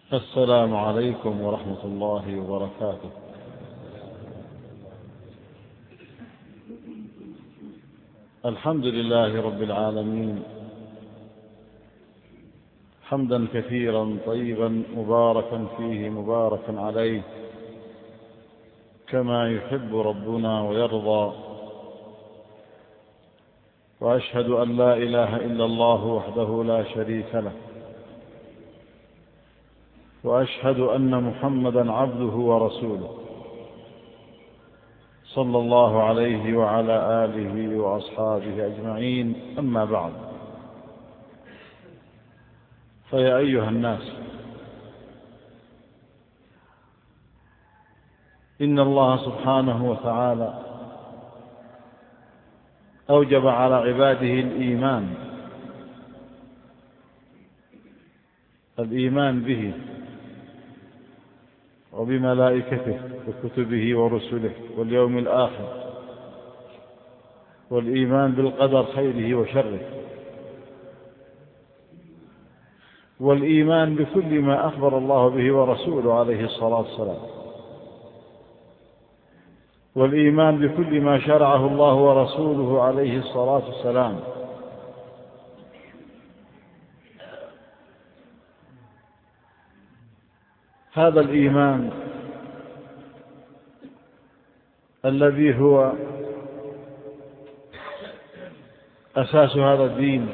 السلام عليكم ورحمة الله وبركاته. الحمد لله رب العالمين، حمدا كثيرا طيبا مباركا فيه مباركا عليه كما يحب ربنا ويرضى. وأشهد أن لا إله إلا الله وحده لا شريك له، وأشهد أن محمدا عبده ورسوله صلى الله عليه وعلى آله وأصحابه أجمعين. أما بعد، فيا أيها الناس، إن الله سبحانه وتعالى أوجب على عباده الإيمان به وبملائكته وكتبه ورسله واليوم الآخر، والإيمان بالقدر خيره وشره، والإيمان بكل ما أخبر الله به ورسوله عليه الصلاة والسلام، والإيمان بكل ما شرعه الله ورسوله عليه الصلاة والسلام. هذا الإيمان الذي هو أساس هذا الدين،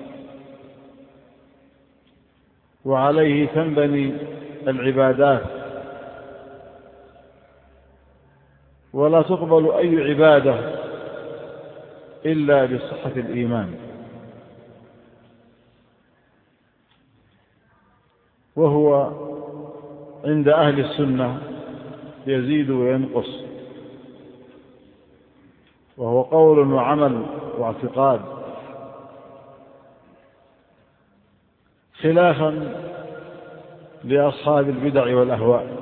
وعليه تنبني العبادات، ولا تقبل أي عبادة إلا بصحة الإيمان. وهو عند أهل السنة يزيد وينقص، وهو قول وعمل واعتقاد، خلافا لأصحاب البدع والأهواء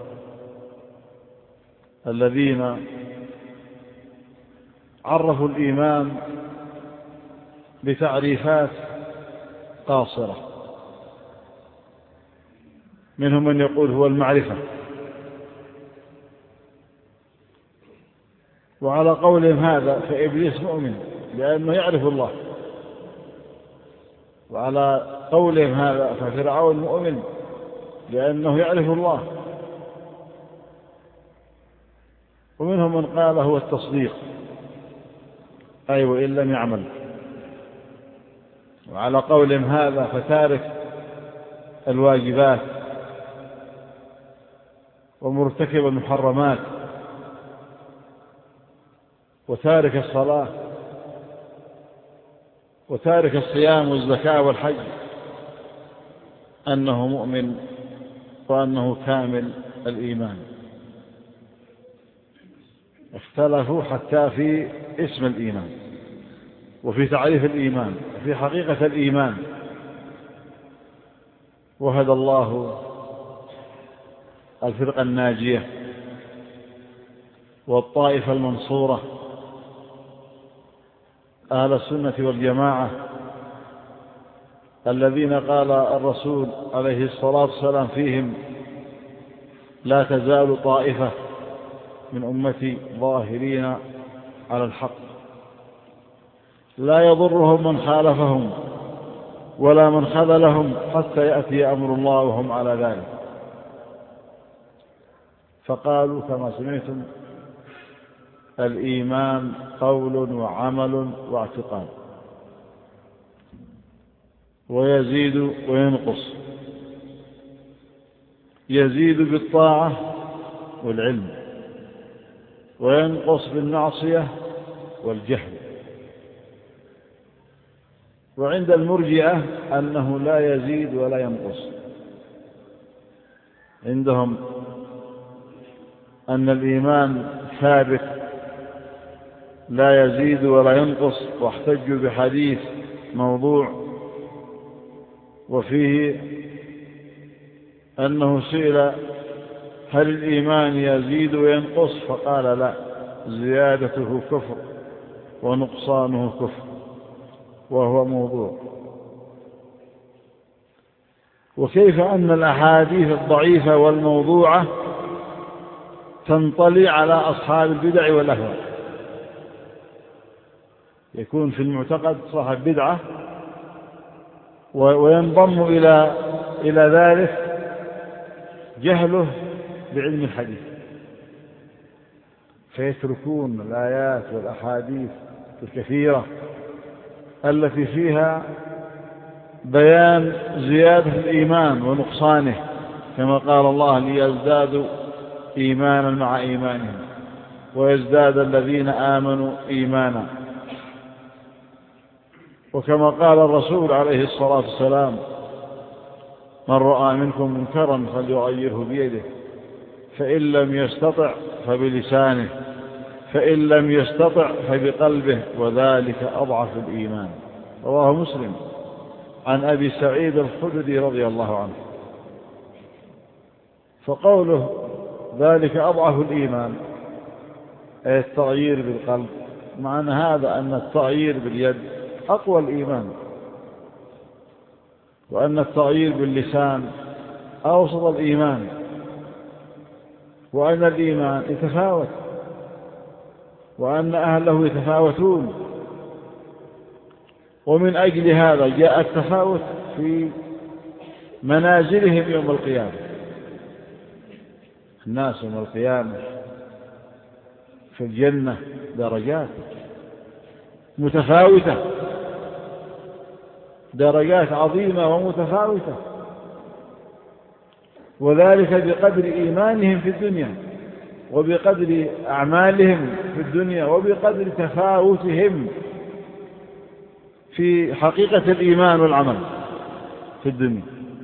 الذين عرفوا الإيمان بتعريفات قاصرة. منهم من يقول هو المعرفة، وعلى قولهم هذا فإبليس مؤمن لأنه يعرف الله، وعلى قولهم هذا ففرعون مؤمن لأنه يعرف الله، ومنهم من قال هو التصديق، أي وإن لم يعمل. وعلى قولهم هذا فتارك الواجبات ومرتكب المحرمات وتارك الصلاة وتارك الصيام والزكاة والحج أنه مؤمن وأنه كامل الإيمان. اختلفوا حتى في اسم الإيمان وفي تعريف الإيمان وفي حقيقة الإيمان. وهدى الله الفرقة الناجية والطائفة المنصورة أهل السنة والجماعة، الذين قال الرسول عليه الصلاة والسلام فيهم: لا تزال طائفة من أمتي ظاهرين على الحق لا يضرهم من خالفهم ولا من خذلهم حتى يأتي أمر الله وهم على ذلك. فقالوا كما سمعتم: الإيمان قول وعمل واعتقاد، ويزيد وينقص. يزيد بالطاعة والعلم، وينقص بالمعصية والجهل. وعند المرجئة أنه لا يزيد ولا ينقص، عندهم أن الإيمان ثابت لا يزيد ولا ينقص، واحتجوا بحديث موضوع وفيه أنه سئل: هل الإيمان يزيد وينقص؟ فقال: لا، زيادته كفر ونقصانه كفر، وهو موضوع. وكيف أن الأحاديث الضعيفة والموضوعة تنطلي على أصحاب البدع والأهواء. يكون في المعتقد صاحب بدعة وينضم إلى ذلك جهله بعلم الحديث، فيتركون الآيات والأحاديث الكثيرة التي فيها بيان زيادة الإيمان ونقصانه، كما قال الله: ليزدادوا إيمانا مع إيمانهم ويزداد الذين آمنوا إيمانا. وكما قال الرسول عليه الصلاة والسلام: من رأى منكم منكرا فليغيره بيده، فإن لم يستطع فبلسانه، فإن لم يستطع فبقلبه، وذلك أضعف الإيمان. رواه مسلم عن أبي سعيد الخدري رضي الله عنه. فقوله ذلك أضعف الإيمان أي التغيير بالقلب، معنى هذا أن التغيير باليد أقوى الإيمان، وأن التغيير باللسان أوسط الإيمان، وأن الإيمان يتفاوت، وأن أهله يتفاوتون. ومن أجل هذا جاء التفاوت في منازلهم يوم القيامة. الناس يوم القيامة في الجنة درجات متفاوتة، درجات عظيمة ومتفاوتة، وذلك بقدر إيمانهم في الدنيا، وبقدر أعمالهم في الدنيا، وبقدر تفاوتهم في حقيقة الإيمان والعمل في الدنيا.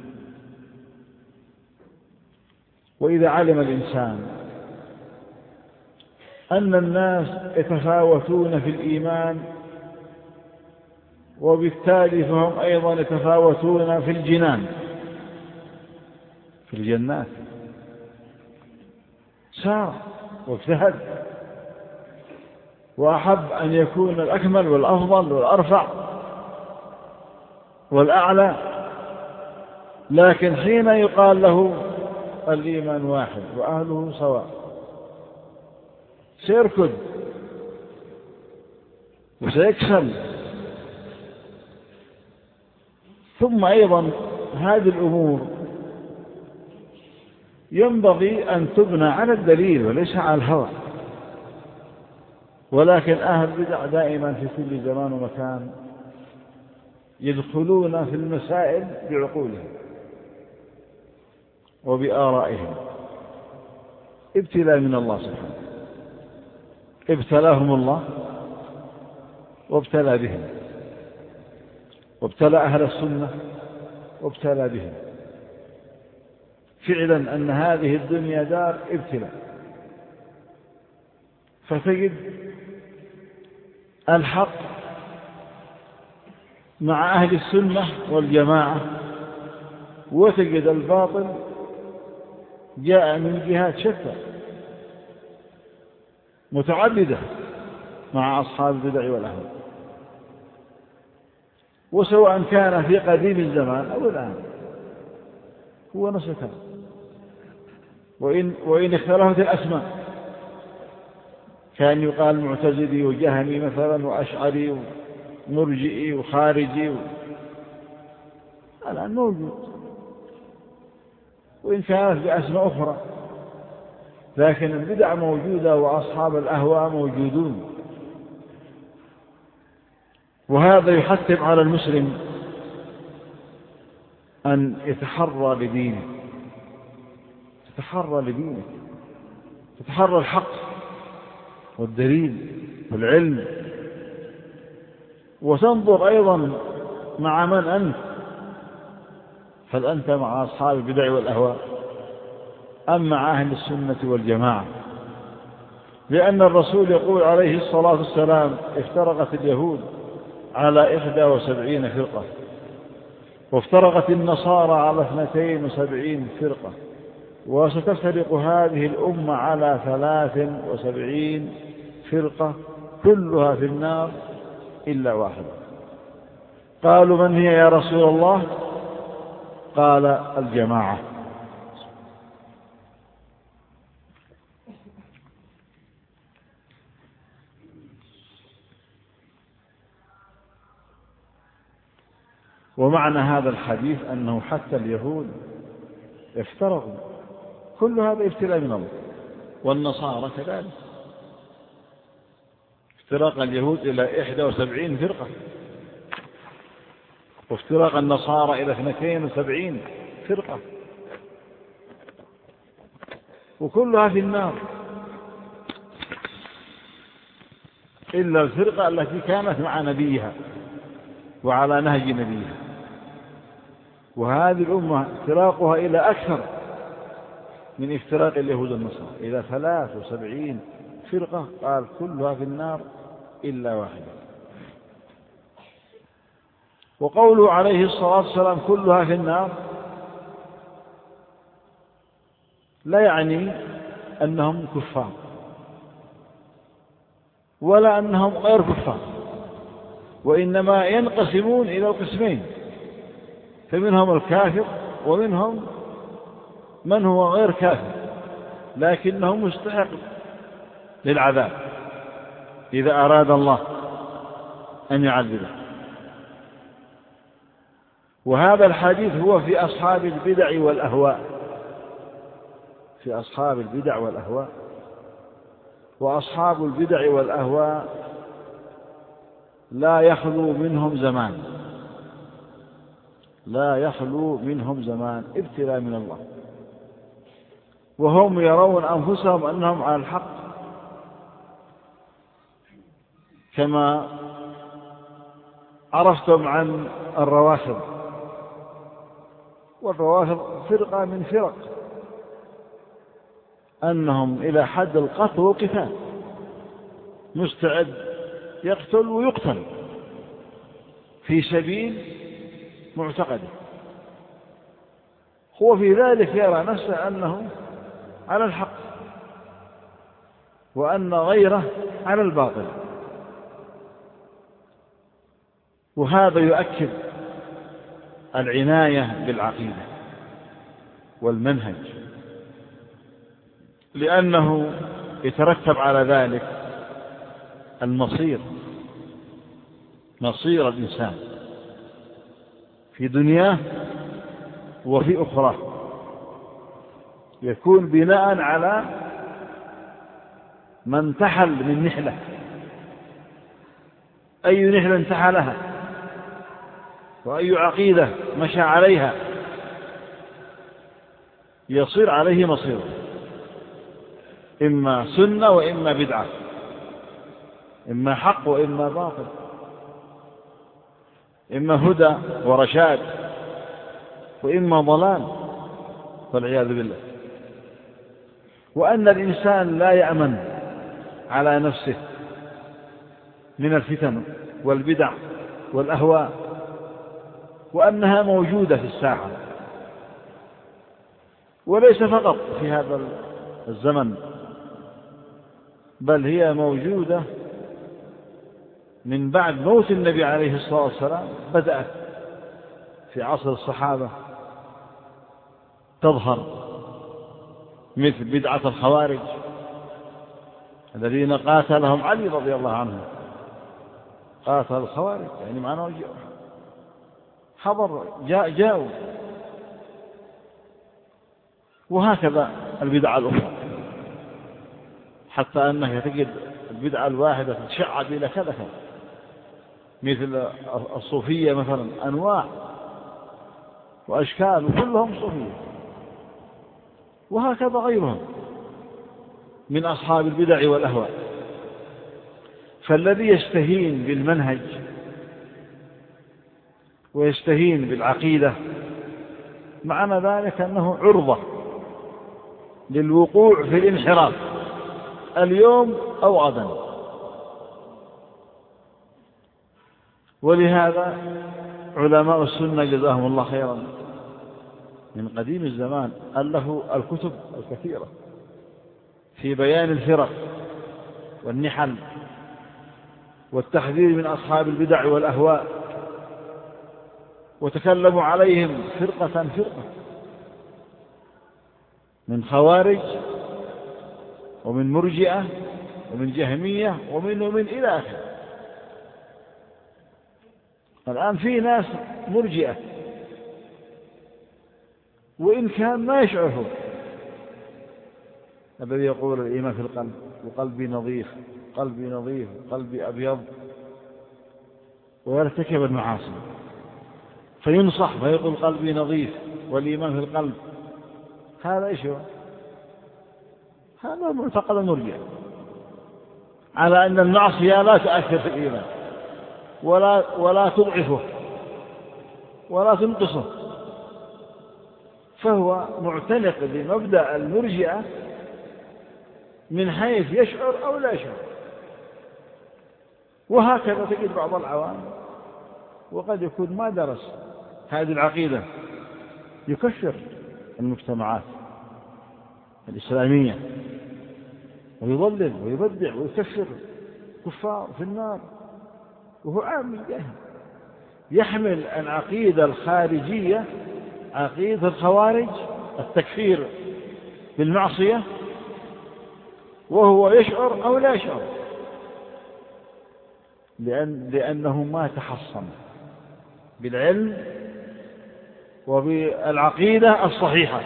وإذا علم الإنسان أن الناس يتفاوتون في الإيمان، وبالتالي فهم أيضا يتفاوتون في الجنان، في الجنات، سار واجتهد وأحب أن يكون الأكمل والأفضل والأرفع والأعلى، لكن حين يقال له الإيمان واحد وأهله سواء سيركض وسيكسل. ثم أيضا هذه الأمور ينبغي أن تبنى على الدليل وليس على الهوى، ولكن أهل البدع دائما في كل زمان ومكان يدخلون في المسائل بعقولهم وبآرائهم، ابتلاء من الله سبحانه. ابتلاهم الله وابتلى بهم، وابتلى أهل السنة وابتلى بهم. فعلا أن هذه الدنيا دار ابتلاء، فتجد الحق مع أهل السنة والجماعة، وتجد الباطل جاء من جهات شتى متعددة مع أصحاب البدع والأهواء، وسواء كان في قديم الزمان أو الآن هو نفس الكلام، وإن اختلفت الأسماء، كان يقال معتزلي وجهمي مثلا وأشعري ومرجئي وخارجي الآن موجود، وإن كانت بأسماء أخرى، لكن البدع موجودة وأصحاب الأهواء موجودون. وهذا يحتم على المسلم أن يتحرى لدينه، تتحرى الحق والدليل والعلم، وتنظر أيضا مع من أنت، هل أنت مع أصحاب البدع والأهواء أم مع أهل السنة والجماعة؟ لأن الرسول يقول عليه الصلاة والسلام: افترقت اليهود على 71 فرقة، وافترقت النصارى على 72 فرقة، وستفترق هذه الأمة على 73 فرقة كلها في النار إلا واحدة. قالوا: من هي يا رسول الله؟ قال الجماعة. ومعنى هذا الحديث أنه حتى اليهود افترقوا، كل هذا ابتلاء من الله، والنصارى كذلك، افتراق اليهود إلى 71 فرقة، وافتراق النصارى إلى 72 فرقة، وكلها في النار إلا الفرقة التي كانت مع نبيها وعلى نهج نبيها. وهذه الأمة افتراقها إلى أكثر من افتراق اليهود والنصارى، إلى 73 فرقة، قال كلها في النار إلا واحدة. وقوله عليه الصلاة والسلام كلها في النار لا يعني أنهم كفار ولا أنهم غير كفار، وإنما ينقسمون إلى القسمين، فمنهم الكافر ومنهم من هو غير كافر لكنه مستحق للعذاب إذا أراد الله أن يعذبه. وهذا الحديث هو في أصحاب البدع والأهواء، في أصحاب البدع والأهواء. وأصحاب البدع والأهواء لا يخلو منهم زمان، لا يخلو منهم زمان، ابتلاء من الله، وهم يرون أنفسهم أنهم على الحق، كما عرفتم عن الروافض. والروافض فرقة من فرق أنهم إلى حد القتل والقتال، مستعد يقتل ويقتل في سبيل معتقده، هو في ذلك يرى نفسه أنه على الحق وأن غيره على الباطل. وهذا يؤكد العناية بالعقيدة والمنهج، لأنه يترتب على ذلك المصير، مصير الإنسان في دنياه وفي أخرى، يكون بناء على من انتحل من نحلة، أي نحلة انتحلها وأي عقيدة مشى عليها يصير عليه مصير، إما سنة وإما بدعة، إما حق وإما باطل، إما هدى ورشاد وإما ضلال والعياذ بالله. وأن الإنسان لا يأمن على نفسه من الفتن والبدع والأهواء، وأنها موجودة في الساحة، وليس فقط في هذا الزمن، بل هي موجودة من بعد موت النبي عليه الصلاة والسلام، بدأت في عصر الصحابة تظهر، مثل بدعة الخوارج الذين قاتلهم علي رضي الله عنه، قاتل الخوارج يعني معناه حضر جاءوا. وهكذا البدعة الأخرى، حتى أنه تجد البدعة الواحدة تتشعب إلى كذا، مثل الصوفية مثلا، أنواع وأشكال وكلهم صوفية، وهكذا غيرهم من أصحاب البدع والأهواء. فالذي يستهين بالمنهج ويستهين بالعقيدة معنى ذلك أنه عرضة للوقوع في الانحراف اليوم أو غدا. ولهذا علماء السنة جزاهم الله خيرا من قديم الزمان ألفوا الكتب الكثيرة في بيان الفرق والنحل والتحذير من أصحاب البدع والأهواء، وتكلموا عليهم فرقة فرقة من خوارج ومن مرجئة ومن جهمية ومن إلى آخره. الآن في ناس مرجئة وإن كان ما يشعره، الذي يقول الإيمان في القلب وقلبي نظيف، قلبي نظيف، قلبي أبيض، ويرتكب المعاصي فينصح فيقول قلبي نظيف والإيمان في القلب. هذا إيش هو؟ هذا معتقد مرجئة على أن المعصية لا تؤثر في الإيمان ولا تضعفه ولا تنقصه، فهو معتنق بمبدأ المرجئة من حيث يشعر أو لا يشعر. وهكذا تجد بعض العوام وقد يكون ما درس هذه العقيدة يكفر المجتمعات الإسلامية ويضلل ويبدع ويكفر كفار في النار وهو عام جاهل، يحمل العقيدة الخارجية، عقيدة الخوارج، التكفير بالمعصية، وهو يشعر أو لا يشعر، لأنه ما تحصن بالعلم وبالعقيدة الصحيحة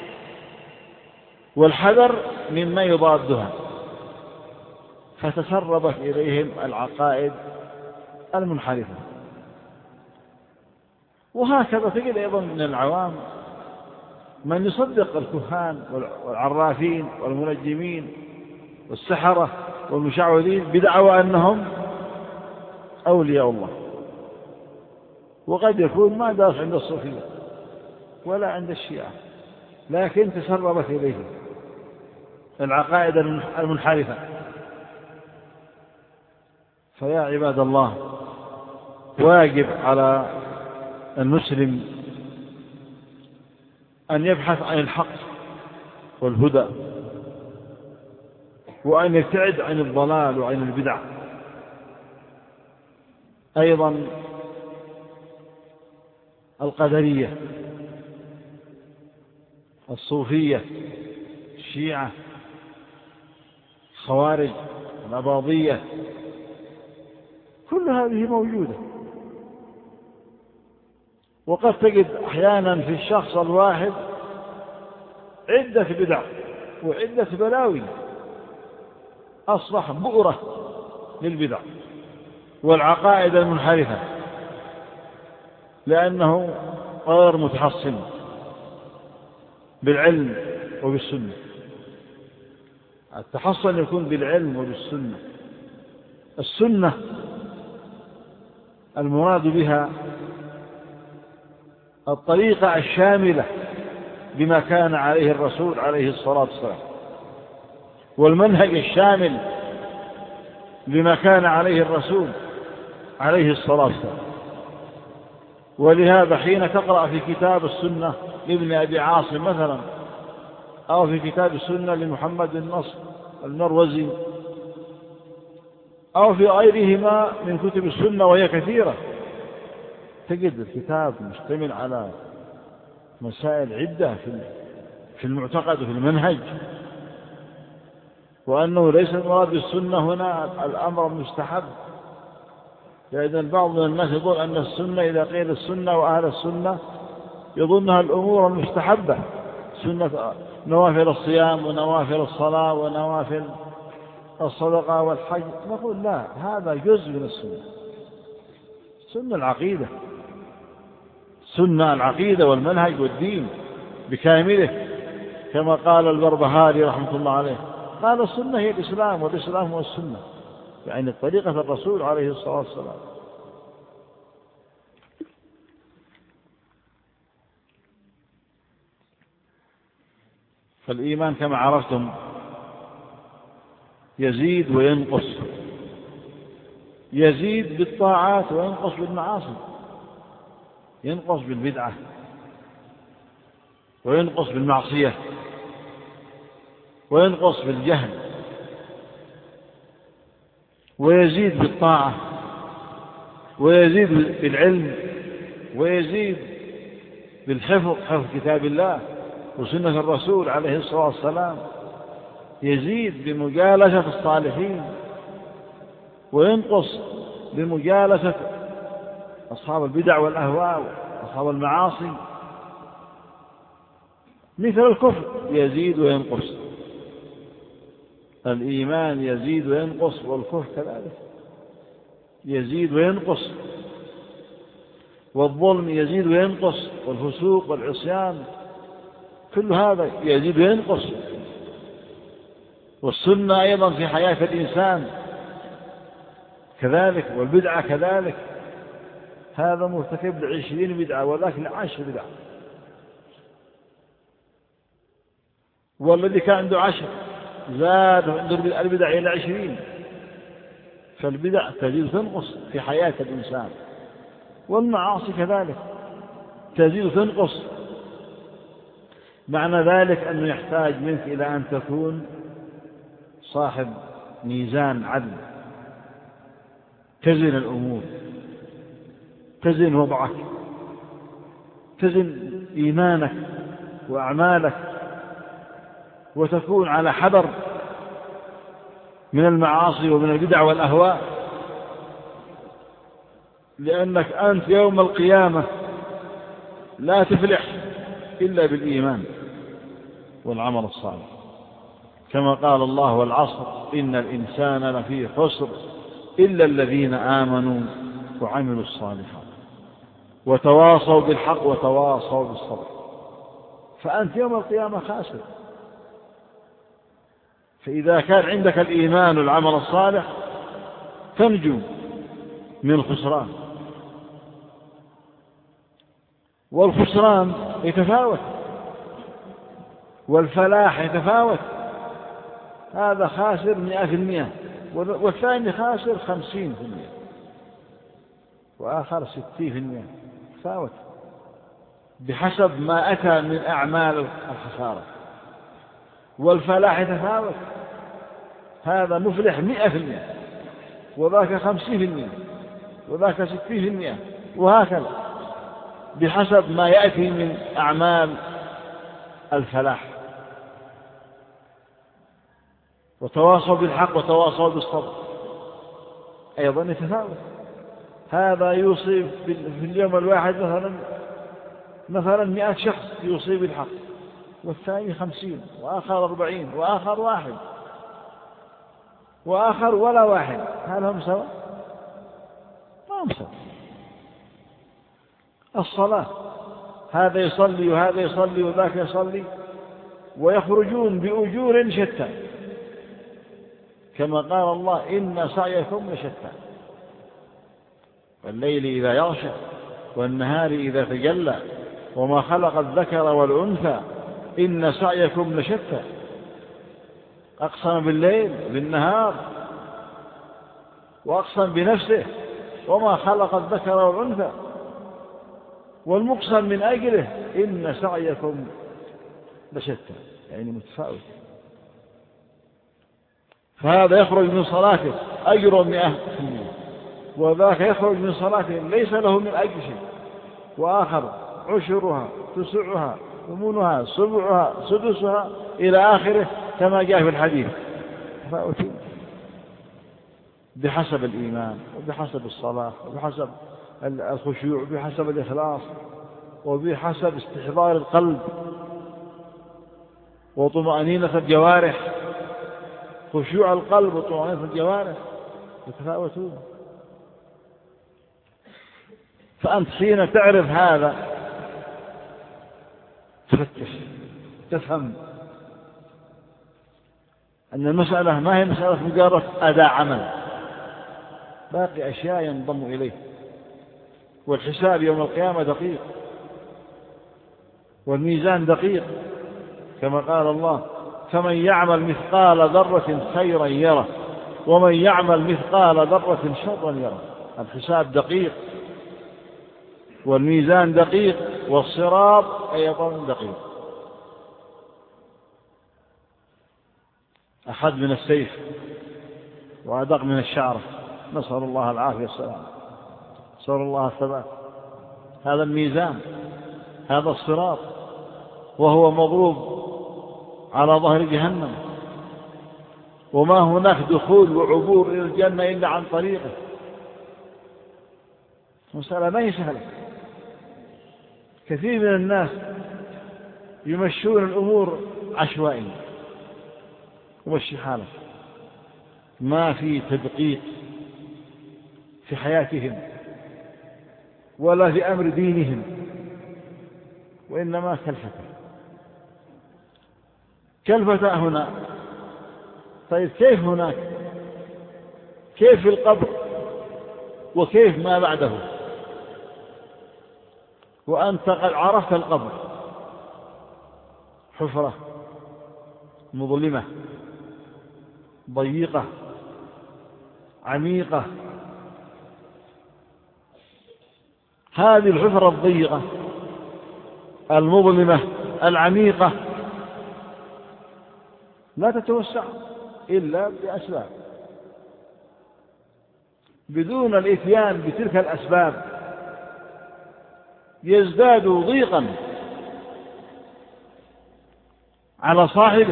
والحذر مما يضادها، فتسربت إليهم العقائد المنحرفة. وهكذا تجد أيضا من العوام من يصدق الكهان والعرافين والمنجمين والسحرة والمشعوذين بدعوى أنهم أولياء الله، وقد يكون ما درس عند الصوفية ولا عند الشيعة، لكن تسربت إليه العقائد المنحرفة. فيا عباد الله، واجب على المسلم أن يبحث عن الحق والهدى، وأن يبتعد عن الضلال وعن البدع. أيضا القدرية، الصوفية، الشيعة، الخوارج، الأباضية، كل هذه موجودة. وقد تجد أحيانا في الشخص الواحد عدة بدع وعدة بلاوي، أصبح بؤرة للبدع والعقائد المنحرفة، لأنه غير متحصن بالعلم وبالسنة. التحصن يكون بالعلم وبالسنة. السنة المراد بها الطريقة الشاملة بما كان عليه الرسول عليه الصلاة والسلام، والمنهج الشامل بما كان عليه الرسول عليه الصلاة والسلام. ولهذا حين تقرأ في كتاب السنة لابن أبي عاصم مثلا، أو في كتاب السنة لمحمد النصر المروزي، أو في غيرهما من كتب السنة وهي كثيرة، تجد الكتاب مشتمل على مسائل عدة في المعتقد وفي المنهج، وأنه ليس المراد بالسنة هنا الأمر المستحب، لأن بعض من الناس يقول أن السنة إذا قيل السنة وأهل السنة يظنها الأمور المستحبة، سنة نوافل الصيام ونوافل الصلاة ونوافل الصدقة والحج. نقول لا، هذا جزء من السنة. سنة العقيدة، سنة العقيدة والمنهج والدين بكامله، كما قال البربهاري رحمة الله عليه، قال السنة هي الإسلام والإسلام هو السنة، يعني طريقة الرسول عليه الصلاة والسلام. فالإيمان كما عرفتم يزيد وينقص، يزيد بالطاعات وينقص بالمعاصي، ينقص بالبدعة وينقص بالمعصية وينقص بالجهل، ويزيد بالطاعة ويزيد بالعلم ويزيد بالحفظ، حفظ كتاب الله وسنة الرسول عليه الصلاة والسلام، يزيد بمجالسة الصالحين، وينقص بمجالسة أصحاب البدع والأهواء وأصحاب المعاصي. مثل الكفر يزيد وينقص، الإيمان يزيد وينقص، والكفر كذلك يزيد وينقص، والظلم يزيد وينقص، والفسوق والعصيان كل هذا يزيد وينقص، والسنة أيضا في حياة الإنسان كذلك، والبدعة كذلك. هذا مرتكب 20 بدعة ولكن 10 بدعة، والذي كان عنده 10 زاد عنده البدع إلى 20. فالبدع تزيد وتنقص في حياة الإنسان، والمعاصي كذلك تزيد وتنقص. معنى ذلك أنه يحتاج منك إلى أن تكون صاحب ميزان عدل، تزن الأمور، تزن وضعك، تزن إيمانك وأعمالك، وتكون على حذر من المعاصي ومن البدع والأهواء، لأنك أنت يوم القيامة لا تفلح إلا بالإيمان والعمل الصالح، كما قال الله: والعصر إن الإنسان لفي خسر إلا الذين آمنوا وعملوا الصالحات وتواصوا بالحق وتواصوا بالصبر. فأنت يوم القيامة خاسر. فإذا كان عندك الإيمان والعمل الصالح تنجو من الخسران. والخسران يتفاوت، والفلاح يتفاوت. هذا خاسر 100%، والثاني خاسر 50%، وآخر 60%. تفاوت بحسب ما أتى من أعمال الخسارة. والفلاح يتفاوت، هذا مفلح 100%، وذاك 50%، وذاك 60%، وهكذا بحسب ما يأتي من أعمال الفلاح. وتواصوا بالحق وتواصوا بالصبر أيضا يتفاوت. هذا يصيب في اليوم الواحد مثلا 100 شخص يصيب الحق، والثاني 50، وآخر 40، وآخر 1، وآخر ولا واحد. هل هم سوا؟ ما هم سوا. الصلاة هذا يصلي وهذا يصلي وذاك يصلي، ويخرجون بأجور شتى، كما قال الله: إن سعيكم لشتى. والليل إذا يغشى والنهار إذا تجلى وما خلق الذكر والأنثى إن سعيكم لشتى. أقسم بالليل بالنهار، وأقسم بنفسه وما خلق الذكر والأنثى، والمقسم من أجله إن سعيكم لشتى، يعني متفاوت. فهذا يخرج من صلاته أجر 100%، وذاك يخرج من صلاته ليس له من أجل شيء، وآخر عشرها، تسعها، ثمنها، سبعها، سدسها، إلى آخره، كما جاء في الحديث. تفاوتين بحسب الإيمان، وبحسب الصلاة، وبحسب الخشوع، وبحسب الإخلاص، وبحسب استحضار القلب وطمأنينة الجوارح. خشوع القلب وطمأنينة الجوارح يتفاوتون. فأنت حين تعرف هذا تفتش، تفهم أن المسألة ما هي مسألة مجرد أداء عمل، باقي أشياء ينضم إليه. والحساب يوم القيامة دقيق، والميزان دقيق، كما قال الله: فمن يعمل مثقال ذرة خيرا يره، ومن يعمل مثقال ذرة شرا يره. الحساب دقيق، والميزان دقيق، والصراط أيضا دقيق، أحد من السيف وأدق من الشعر. نسأل الله العافية والسلام، نسأل الله الثبات. هذا الميزان، هذا الصراط، وهو مضروب على ظهر جهنم، وما هناك دخول وعبور إلى الجنة إلا عن طريقه. مسألة ما هي سهلة. كثير من الناس يمشون الأمور عشوائيا، ومشي حالك، ما في تدقيق في حياتهم ولا في أمر دينهم، وإنما كالفتاة هنا. طيب كيف هناك؟ كيف في القبر؟ وكيف ما بعده؟ وأنت قد عرفت القبر، حفرة مظلمة ضيقة عميقة. هذه الحفرة الضيقة المظلمة العميقة لا تتوسع إلا بأسباب. بدون الإتيان بتلك الأسباب يزداد ضيقا على صاحبه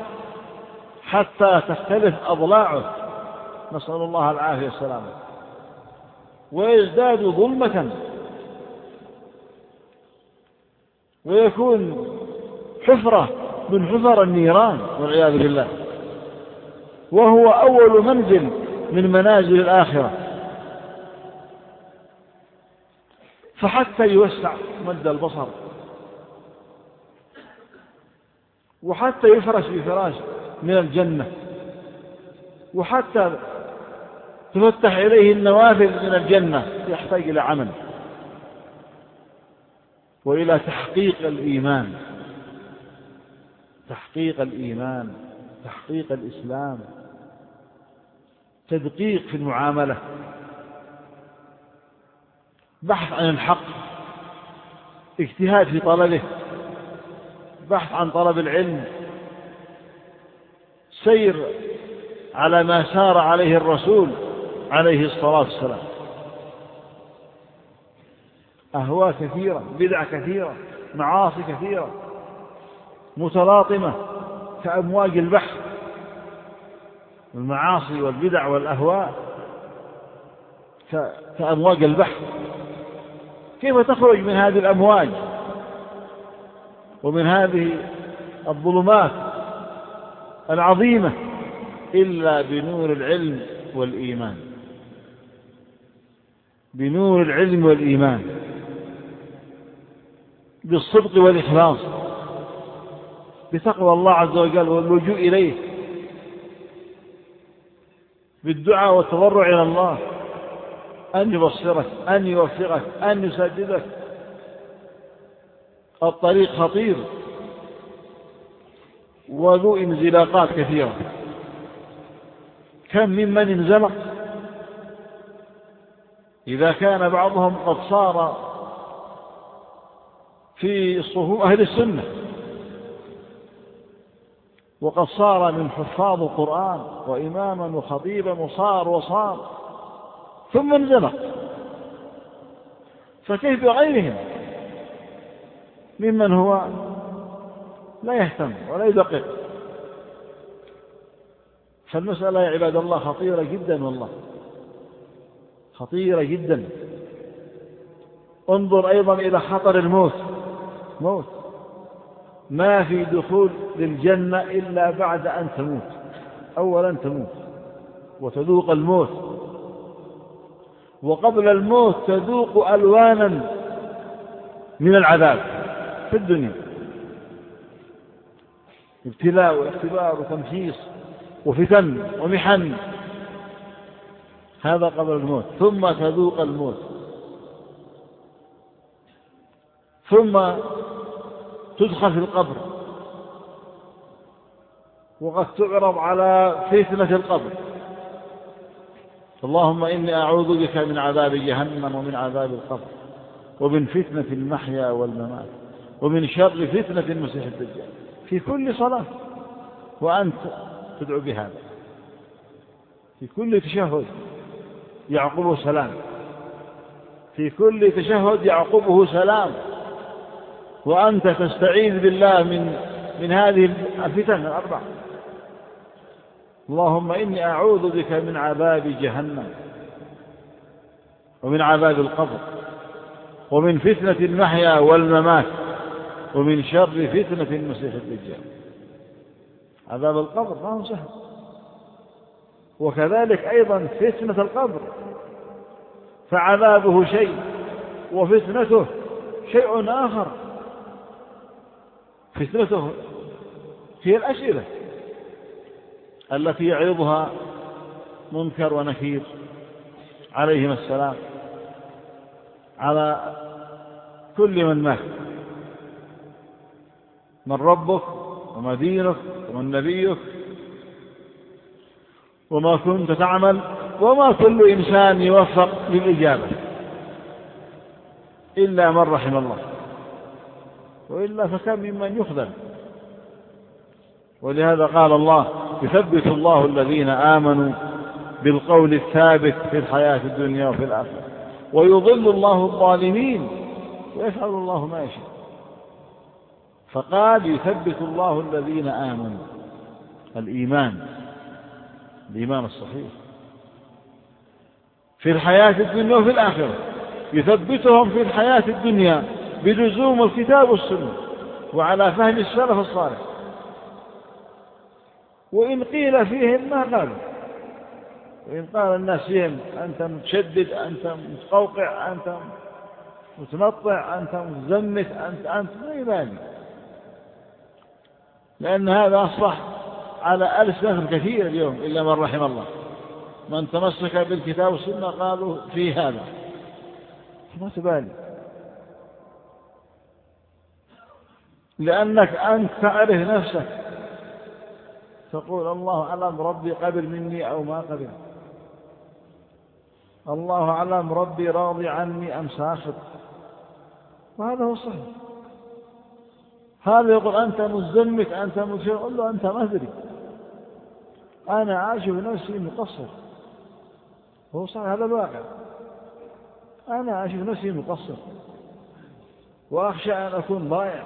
حتى تختلف أضلاعه، نسأل الله العافية والسلامة، ويزداد ظلمة، ويكون حفرة من حفر النيران والعياذ بالله، وهو أول منزل من منازل الآخرة. فحتى يوسع مد البصر، وحتى يفرش بفراش من الجنة، وحتى تفتح إليه النوافذ من الجنة، يحتاج إلى عمل وإلى تحقيق الإيمان، تحقيق الإيمان، تحقيق الإسلام، تدقيق في المعاملة، بحث عن الحق، اجتهاد في طلبه، بحث عن طلب العلم، سير على ما سار عليه الرسول عليه الصلاة والسلام. أهواء كثيرة، بدع كثيرة، معاصي كثيرة متلاطمة كأمواج البحر، المعاصي والبدع والأهواء كأمواج البحر. كيف تخرج من هذه الأمواج ومن هذه الظلمات العظيمة إلا بنور العلم والإيمان، بنور العلم والإيمان، بالصدق والإخلاص، بتقوى الله عز وجل واللجوء إليه، بالدعاء والتضرع إلى الله أن يبصرك، أن يوفقك، أن يسددك. الطريق خطير وذو انزلاقات كثيرة. كم ممن انزلق إذا كان بعضهم قد صار في صفوف أهل السنة، وقد صار من حفاظ القرآن وإماما وخطيبا وصار ثم انزلق، فكيف بغيرهم ممن هو لا يهتم ولا يدقق؟ فالمسألة يا عباد الله خطيرة جدا، والله خطيرة جدا. انظر أيضا إلى خطر الموت. ما في دخول للجنة إلا بعد أن تموت. أولا تموت وتذوق الموت، وقبل الموت تذوق ألوانا من العذاب في الدنيا، ابتلاء واختبار وتمحيص وفتن ومحن. هذا قبل الموت. ثم تذوق الموت، ثم تدخل في القبر، وقد تعرض على فتنة القبر. اللهم إني أعوذ بك من عذاب جهنم ومن عذاب القبر ومن فتنة المحيا والممات ومن شر فتنة المسيح الدجال. في كل صلاة وأنت تدعو بهذا، في كل تشهد يعقبه سلام، في كل تشهد يعقبه سلام، وأنت تستعيذ بالله من هذه الفتن الأربع. اللهم إني أعوذ بك من عذاب جهنم، ومن عذاب القبر، ومن فتنة المحيا والممات، ومن شر فتنة المسيح الدجال. عذاب القبر ما هو سهل، وكذلك أيضا فتنة القبر، فعذابه شيء وفتنته شيء آخر. فتنته هي الأسئلة التي يعرضها منكر ونكير عليهم السلام على كل من مات: من ربك، وما دينك، ومن نبيك، وما كنت تعمل. وما كل إنسان يوفق للإجابة إلا من رحم الله، وإلا فكم ممن يخذل. ولهذا قال الله: يثبت الله الذين آمنوا بالقول الثابت في الحياة الدنيا وفي الآخرة، ويضل الله الظالمين، ويفعل الله ما يشاء. فقال: يثبت الله الذين آمنوا، الإيمان الصحيح في الحياة الدنيا وفي الآخرة. يثبتهم في الحياة الدنيا بلزوم الكتاب والسنة وعلى فهم السلف الصالح، وإن قيل فيهم ما قالوا، وإن قال الناس فيهم أنت متشدد، أنت متقوقع، أنت متنطع، أنت متزمت، أنت ما يبالي، لأن هذا أصبح على ألسنة كثير اليوم إلا من رحم الله. من تمسك بالكتاب والسنة قالوا في هذا، ما تبالي، لأنك أنت تعرف نفسك، تقول: الله أعلم ربي قبل مني أو ما قبل، الله أعلم ربي راضي عني أم ساخط. وهذا هو الصحيح. هذا يقول: أنت مزمت، أنت مشرك. قل له: أنت ما أدري، أنا عاشف نفسي مقصر. هو صحيح، هذا الواقع. أنا عاشف نفسي مقصر، وأخشى أن أكون ضائع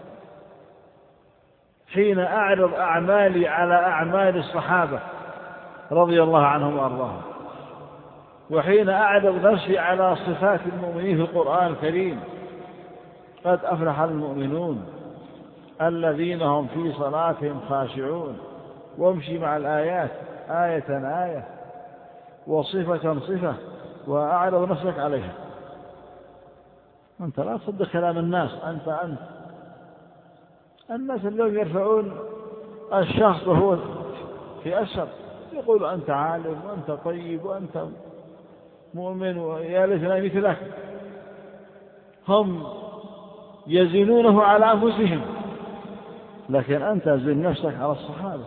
حين أعرض أعمالي على أعمال الصحابة رضي الله عنهم وأرضاهم، وحين أعرض نفسي على صفات المؤمنين في القرآن الكريم: قد أفلح المؤمنون الذين هم في صلاتهم خاشعون. وامشي مع الآيات آية آية وصفة صفة، وأعرض نفسك عليها. أنت لا تصدق كلام الناس. أنت الناس اليوم يرفعون الشخص وهو في أسر، يقول: أنت عالم، وأنت طيب، وأنت مؤمن، ويا ليتنا مثلك. هم يزنونه على أنفسهم، لكن أنت زن نفسك على الصحابة،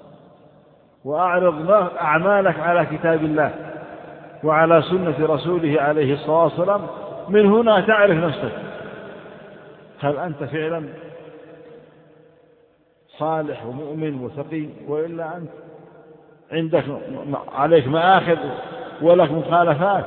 وأعرض أعمالك على كتاب الله وعلى سنة رسوله عليه الصلاة والسلام. من هنا تعرف نفسك، هل أنت فعلا صالح ومؤمن وتقي، وإلا أنت عندك عليك مآخذ ولك مخالفات.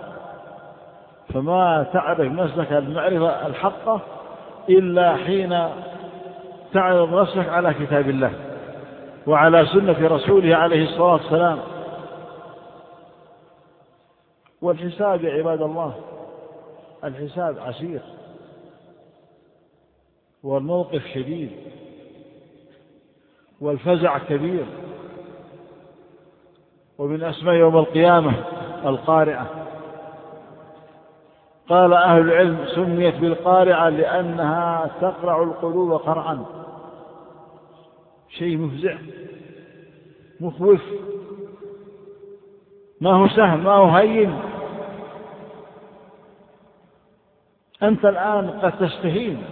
فما تعرف نفسك المعرفة الحقة إلا حين تعرض نفسك على كتاب الله وعلى سنة رسوله عليه الصلاة والسلام. والحساب يا عباد الله، الحساب عسير، والموقف شديد، والفزع كبير. ومن أسماء يوم القيامة القارعة. قال أهل العلم: سميت بالقارعة لأنها تقرع القلوب قرعا. شيء مفزع مخوف، ما هو سهل، ما هو هين. أنت الآن قد تستهين،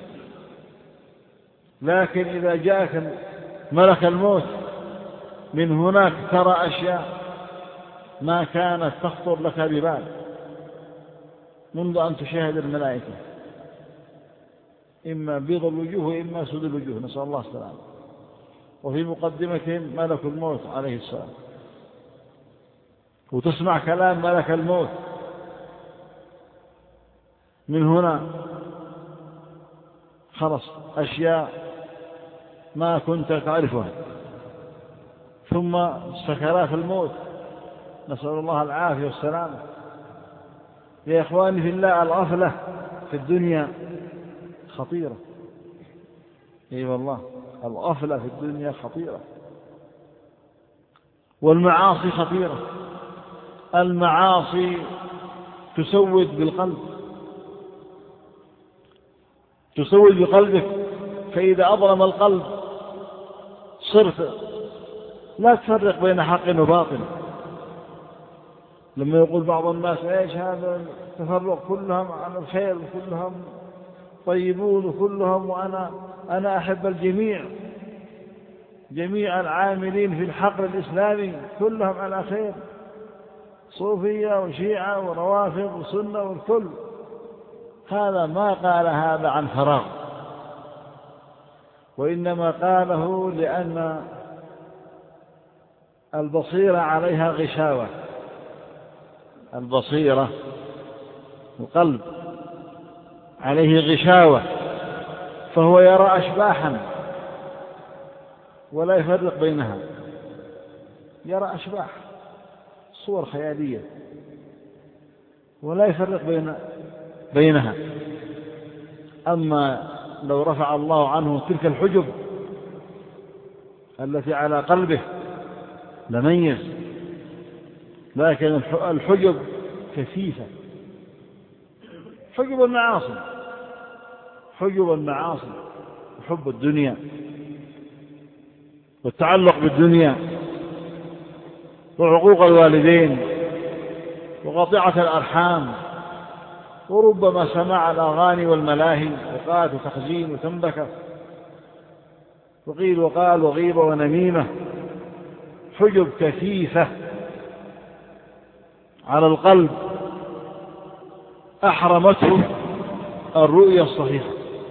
لكن إذا جاءك ملك الموت من هناك ترى أشياء ما كانت تخطر لك ببال منذ أن تشاهد الملائكة، إما بيض الوجوه وإما سود الوجوه، نسأل الله السلامة. وفي مقدمتهم ملك الموت عليه السلام، وتسمع كلام ملك الموت من هنا خلص أشياء ما كنت تعرفها، ثم سكرات الموت، نسأل الله العافية والسلامة. يا إخواني في الله، الغفلة في الدنيا خطيرة، أي والله الغفلة في الدنيا خطيرة، والمعاصي خطيرة. المعاصي تسود بالقلب، تسود بقلبك، فإذا أظلم القلب صرت لا تفرق بين حق وباطل. لما يقول بعض الناس ايش هذا التفرق، كلهم على الخير وكلهم طيبون وكلهم، وأنا أحب الجميع، جميع العاملين في الحقل الإسلامي كلهم على خير، صوفية وشيعة وروافض وسنة والكل. هذا ما قال هذا عن فراغ، وإنما قاله لأن البصيرة عليها غشاوة. البصيرة القلب عليه غشاوة، فهو يرى أشباحا ولا يفرق بينها، يرى أشباح صور خيالية ولا يفرق بينها. أما لو رفع الله عنه تلك الحجب التي على قلبه لميز، لكن الحجب كثيفة، حجب المعاصي، حجب المعاصي وحب الدنيا والتعلق بالدنيا وعقوق الوالدين وقطيعة الأرحام، وربما سماع الأغاني والملاهي وقات وتخزين وتنبكة وقيل وقال وغيبة ونميمة. حجب كثيفة على القلب أحرمته الرؤية الصحيحة،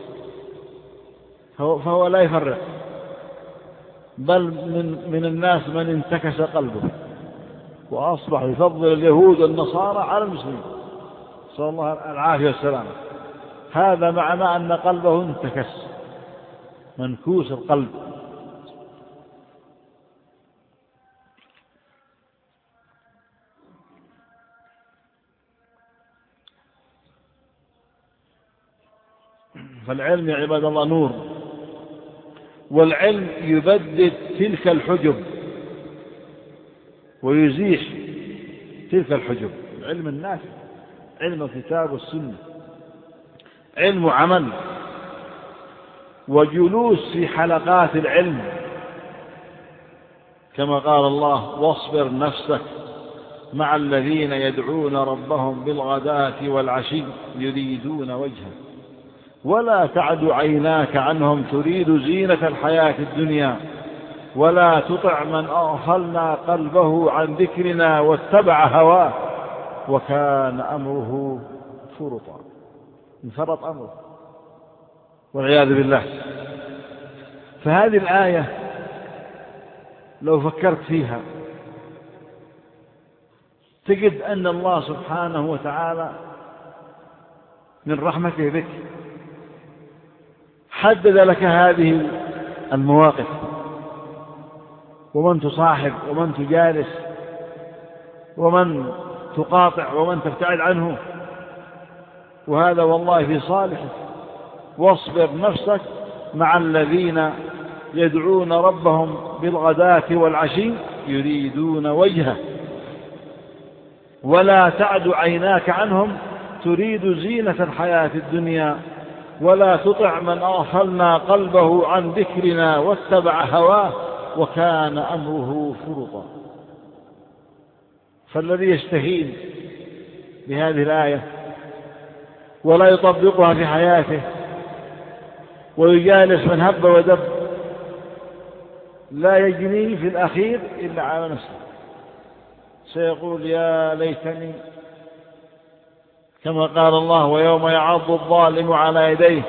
فهو لا يفرق، بل من الناس من انتكس قلبه وأصبح يفضل اليهود والنصارى على المسلمين، صلى الله العافية والسلامة. هذا معنى أن قلبه انتكس، منكوس القلب. فالعلم يا عباد الله نور، والعلم يبدد تلك الحجب ويزيح تلك الحجب. العلم النافع، علم الكتاب والسنة، علم عمل، وجلوس في حلقات العلم، كما قال الله: واصبر نفسك مع الذين يدعون ربهم بالغداة والعشي يريدون وجهه ولا تعد عيناك عنهم تريد زينة الحياة الدنيا ولا تطع من أغفلنا قلبه عن ذكرنا واتبع هواه وكان أمره فرطا. انفرط أمره والعياذ بالله. فهذه الآية لو فكرت فيها تجد أن الله سبحانه وتعالى من رحمته بك حدد لك هذه المواقف، ومن تصاحب ومن تجالس ومن تقاطع ومن تبتعد عنه، وهذا والله في صالحك. واصبر نفسك مع الذين يدعون ربهم بالغداة والعشي يريدون وجهه ولا تعد عيناك عنهم تريد زينة الحياة الدنيا ولا تطع من أغفلنا قلبه عن ذكرنا واتبع هواه وكان أمره فرطا. فالذي يستهين بهذه الآية ولا يطبقها في حياته ويجالس من هب ودب لا يجني في الأخير إلا على نفسه، سيقول: يا ليتني، كما قال الله: ويوم يعض الظالم على يديه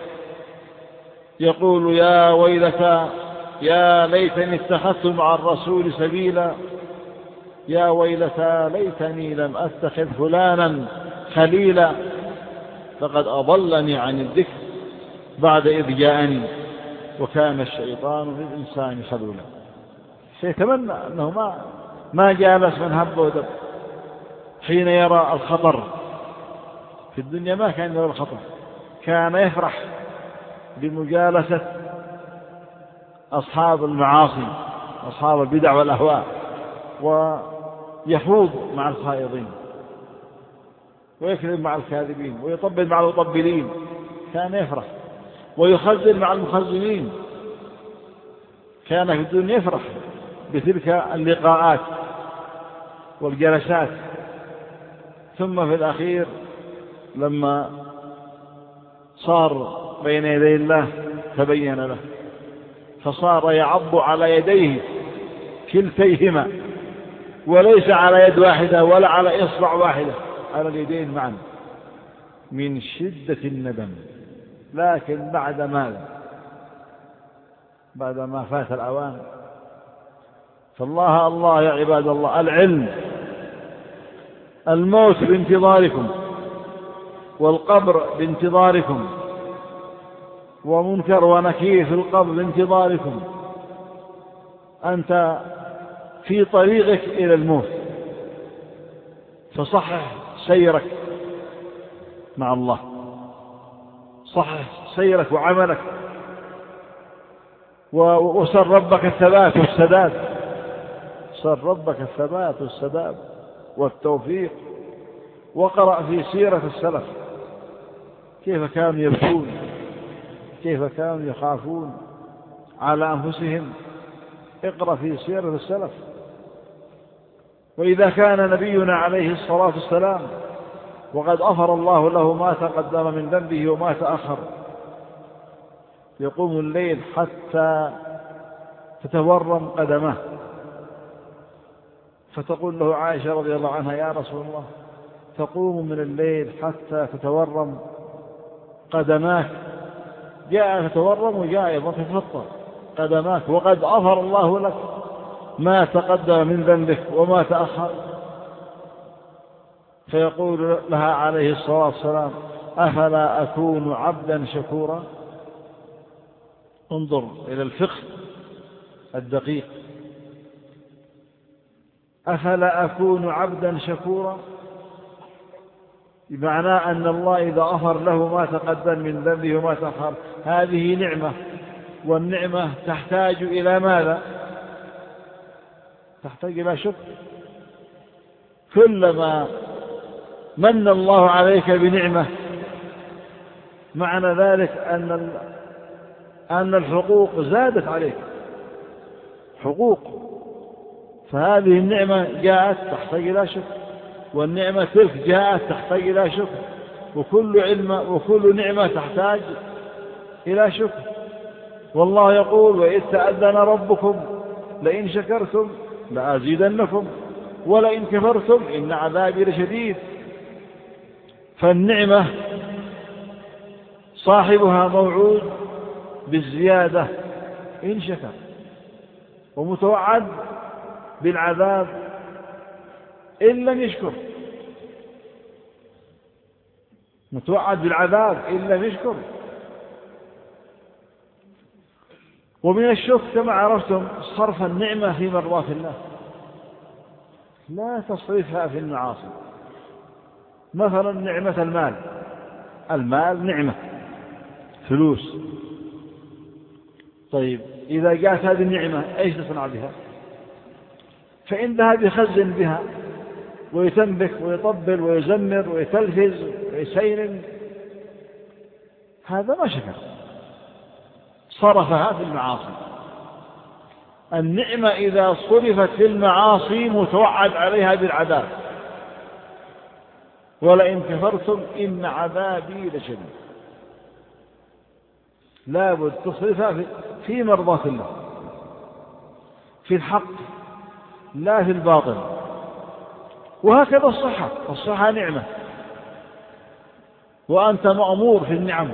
يقول: يا ويلتى يا ليتني اتخذت مع الرسول سبيلا يا ويلتى ليتني لم أتخذ فلانا خليلا. فقد أضلني عن الذكر بعد إذ جاءني وكان الشيطان للإنسان خذولا. سيتمنى أنه ما جالس من هب ودب حين يرى الخطر في الدنيا. ما كان يرى الخطر، كان يفرح بمجالسة أصحاب المعاصي أصحاب البدع والأهواء، ويخوض مع الخائضين ويكذب مع الكاذبين ويطبل مع المطبلين. كان يفرح ويخزن مع المخزنين. كان في الدنيا يفرح بتلك اللقاءات والجلسات. ثم في الأخير لما صار بين يدي الله تبين له، فصار يعض على يديه كلتيهما، وليس على يد واحدة ولا على إصبع واحدة، على اليدين معا من شدة الندم. لكن بعد ماذا؟ بعد ما فات الأوان. فالله الله يا عباد الله، العلم، الموت بانتظاركم، والقبر بانتظاركم، ومنكر ونكير في القبر بانتظاركم. أنت في طريقك إلى الموت، فصحح سيرك مع الله، صحح سيرك وعملك، وسر ربك الثبات والسداد. سر ربك الثبات والسداد والتوفيق. وقرأ في سيرة السلف كيف كانوا يبكون، كيف كانوا يخافون على أنفسهم. اقرأ في سيرة السلف. وإذا كان نبينا عليه الصلاة والسلام وقد غفر الله له ما تقدم من ذنبه وما تأخر، يقوم الليل حتى تتورم قدمه، فتقول له عائشة رضي الله عنها: يا رسول الله، تقوم من الليل حتى تتورم قدماك؟ جاء تتورم وجاء تتفطر قدماك، وقد غفر الله لك ما تقدم من ذنبك وما تأخر. فيقول لها عليه الصلاة والسلام: أفلا أكون عبدا شكورا؟ انظر إلى الفقه الدقيق. أفلا أكون عبدا شكورا، بمعنى أن الله إذا غفر له ما تقدم من ذنبه وما تأخر هذه نعمة، والنعمة تحتاج إلى ماذا؟ تحتاج إلى شكر. كلما من الله عليك بنعمة معنى ذلك أن الحقوق زادت عليك، حقوق. فهذه النعمة جاءت تحتاج إلى شكر، والنعمة تلك جاءت تحتاج إلى شكر، وكل نعمة تحتاج إلى شكر. والله يقول: وإذ تأذن ربكم لئن شكرتم لأزيدنكم ولئن كفرتم إن عذابي لشديد. فالنعمة صاحبها موعود بالزيادة إن شكر، ومتوعد بالعذاب إن لم يشكر. متوعد بالعذاب إن لم يشكر. ومن الشكر كما عرفتم صرف النعمة في مرضاة الله، لا تصرفها في المعاصي. مثلا نعمة المال، المال نعمة، فلوس. طيب إذا جاءت هذه النعمة أيش تصنع بها؟ فإن ذهب يخزن بها ويتنبك ويطبل ويزمر ويتلفز ويسيرن، هذا ما شكر، صرفها في المعاصي. النعمة إذا صرفت في المعاصي متوعد عليها بالعذاب، ولئن كفرتم إن عذابي لشديد. لابد تصرفها في مرضاة الله، في الحق لا في الباطل. وهكذا الصحة، الصحة نعمة، وأنت مأمور في النعم.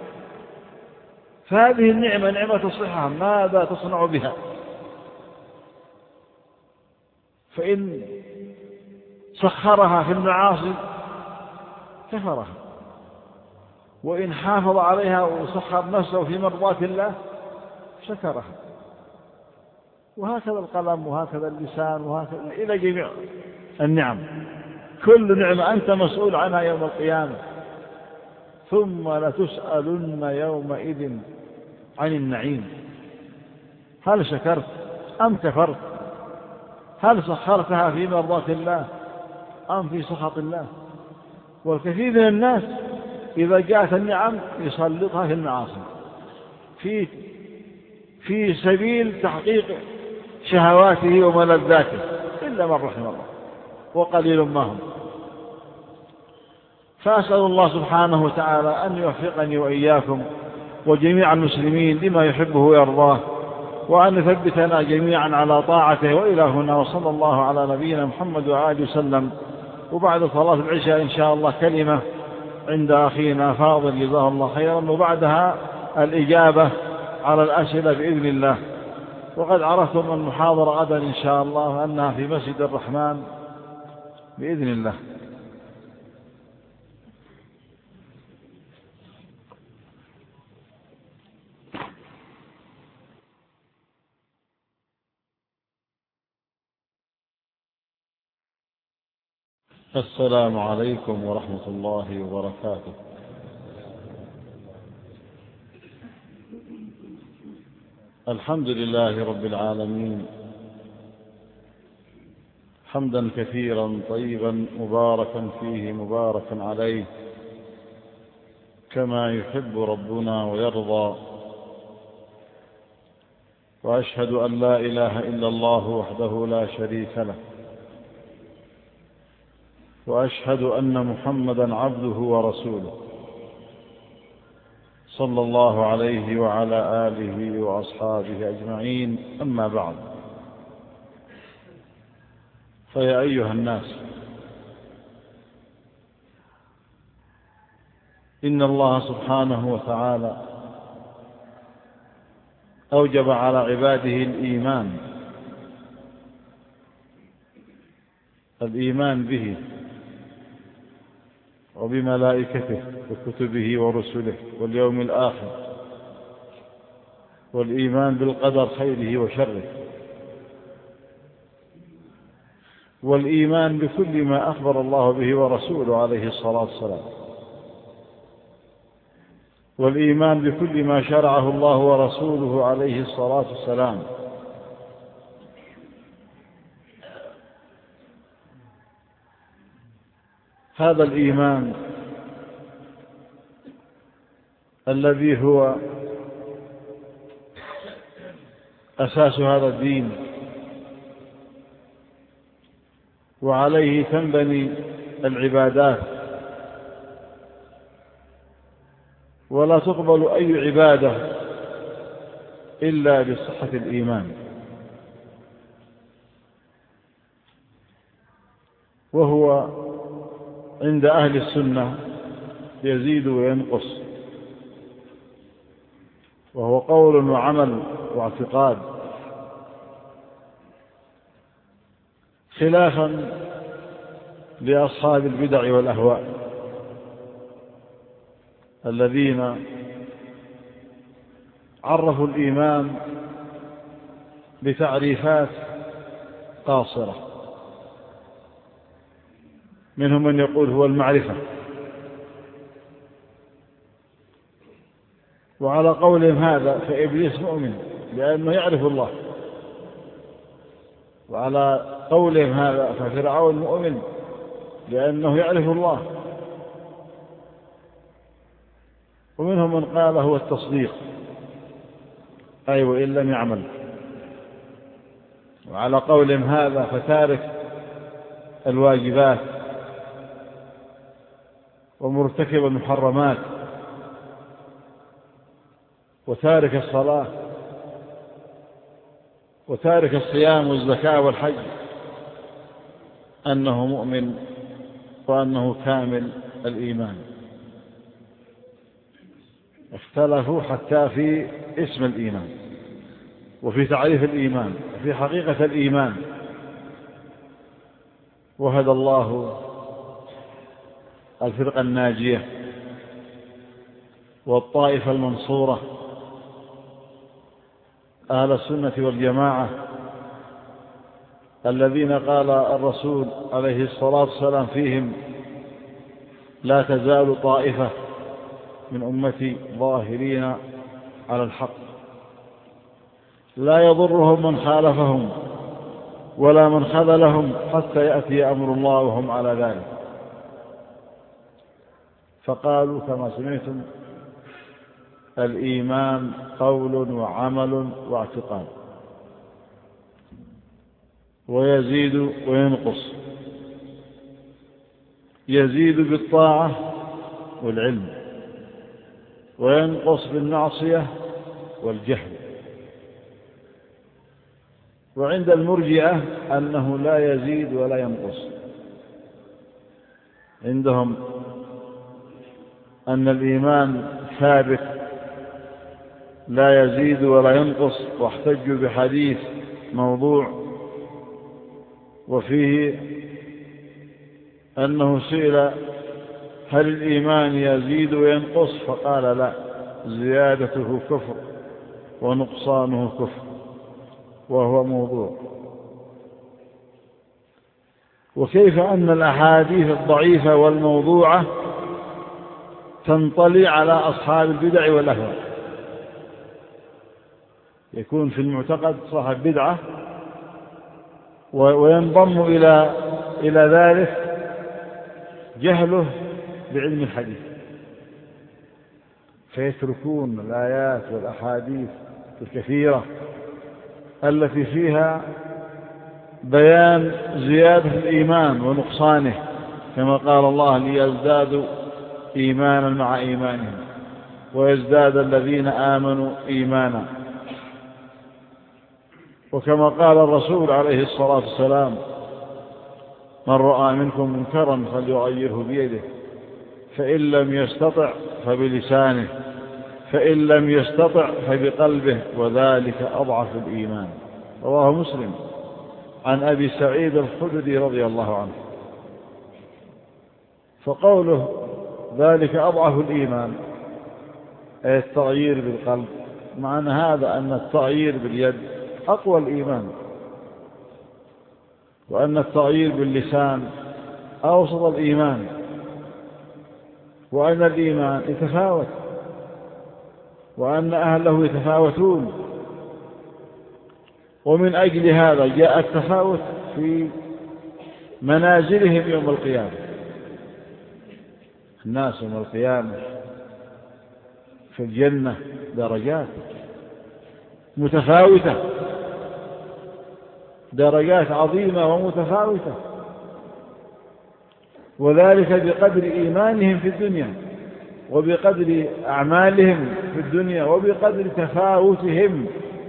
فهذه النعمة، نعمة الصحة، ماذا تصنع بها؟ فإن سخرها في المعاصي كفرها، وإن حافظ عليها وسخر نفسه في مرضاة الله شكرها. وهكذا القلم وهكذا اللسان وهكذا إلى جميع النعم، كل نعمة أنت مسؤول عنها يوم القيامة. ثم لتسألن يومئذ عن النعيم، هل شكرت أم كفرت؟ هل سخرتها في مرضاة الله أم في سخط الله؟ والكثير من الناس إذا جاءت النعم يسلطها في المعاصي في سبيل تحقيق شهواته وملذاته، إلا من رحم الله وقليل ما هم. فأسأل الله سبحانه وتعالى أن يوفقني وإياكم وجميع المسلمين لما يحبه ويرضاه، وأن يثبتنا جميعا على طاعته. وإلى هنا، وصلى الله على نبينا محمد وآله وسلم. وبعد صلاة العشاء إن شاء الله كلمة عند أخينا فاضل جزاه الله خيرا، وبعدها الإجابة على الأسئلة بإذن الله. وقد عرفتم المحاضرة غدا إن شاء الله أنها في مسجد الرحمن بإذن الله. السلام عليكم ورحمة الله وبركاته. الحمد لله رب العالمين، حمدا كثيرا طيبا مباركا فيه مباركا عليه، كما يحب ربنا ويرضى. وأشهد أن لا إله إلا الله وحده لا شريك له، وأشهد أن محمدا عبده ورسوله، صلى الله عليه وعلى آله وأصحابه أجمعين. أما بعد، فيا أيها الناس، إن الله سبحانه وتعالى أوجب على عباده الإيمان به وبملائكته وكتبه ورسله واليوم الآخر، والإيمان بالقدر خيره وشره، والإيمان بكل ما أخبر الله به ورسوله عليه الصلاة والسلام، والإيمان بكل ما شرعه الله ورسوله عليه الصلاة والسلام. هذا الإيمان الذي هو أساس هذا الدين، وعليه تنبني العبادات، ولا تقبل أي عبادة إلا بصحة الإيمان. وهو عند أهل السنة يزيد وينقص، وهو قول وعمل واعتقاد، خلافا لأصحاب البدع والأهواء الذين عرفوا الإيمان بتعريفات قاصرة. منهم من يقول هو المعرفة، وعلى قولهم هذا فإبليس مؤمن لأنه يعرف الله، وعلى قولهم هذا ففرعون مؤمن لأنه يعرف الله، ومنهم من قال هو التصديق، أي وإن لم يعمل. وعلى قولهم هذا فتارك الواجبات ومرتكب المحرمات وتارك الصلاة وتارك الصيام والزكاة والحج أنه مؤمن وأنه كامل الإيمان. اختلفوا حتى في اسم الإيمان وفي تعريف الإيمان وفي حقيقة الإيمان. وهدى الله الفرقة الناجية والطائفة المنصورة أهل السنة والجماعة الذين قال الرسول عليه الصلاة والسلام فيهم: لا تزال طائفة من أمتي ظاهرين على الحق لا يضرهم من خالفهم ولا من خذلهم حتى يأتي أمر الله وهم على ذلك. فقالوا كما سمعتم: الإيمان قول وعمل واعتقاد، ويزيد وينقص، يزيد بالطاعة والعلم، وينقص بالمعصية والجهل. وعند المرجئة أنه لا يزيد ولا ينقص، عندهم أن الإيمان ثابت لا يزيد ولا ينقص، واحتجوا بحديث موضوع وفيه أنه سئل: هل الإيمان يزيد وينقص؟ فقال: لا، زيادته كفر ونقصانه كفر، وهو موضوع. وكيف أن الأحاديث الضعيفة والموضوعة تنطلي على أصحاب البدع والأهواء، يكون في المعتقد صاحب بدعة وينضم إلى ذلك جهله بعلم الحديث، فيتركون الآيات والأحاديث الكثيرة التي فيها بيان زيادة الإيمان ونقصانه، كما قال الله: ليزدادوا إيمانا مع إيمانهم ويزداد الذين آمنوا إيمانا. وكما قال الرسول عليه الصلاة والسلام: من رأى منكم منكرا فليغيره بيده، فإن لم يستطع فبلسانه، فإن لم يستطع فبقلبه، وذلك أضعف الإيمان. رواه مسلم عن أبي سعيد الخدري رضي الله عنه. فقوله ذلك أضعف الإيمان أي التغيير بالقلب، معنى هذا أن التغيير باليد أقوى الإيمان، وأن التغيير باللسان أوسط الإيمان، وأن الإيمان يتفاوت، وأن أهله يتفاوتون. ومن أجل هذا جاء التفاوت في منازلهم يوم القيامة. الناس يوم القيامة في الجنة درجات متفاوتة، درجات عظيمة ومتفاوتة، وذلك بقدر إيمانهم في الدنيا، وبقدر أعمالهم في الدنيا، وبقدر تفاوتهم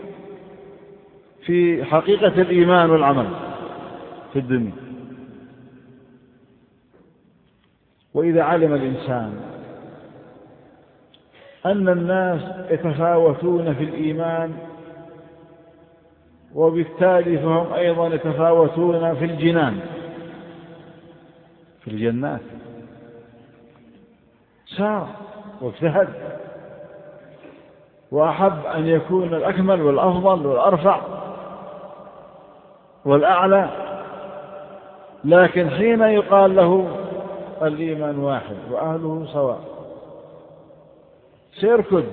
في حقيقة الإيمان والعمل في الدنيا. وإذا علم الإنسان أن الناس يتفاوتون في الإيمان، وبالتالي فهم أيضا يتفاوتون في الجنان، في الجنات، سار واجتهد وأحب أن يكون الأكمل والأفضل والأرفع والأعلى، لكن حين يقال له الإيمان واحد وأهله سواء سيركض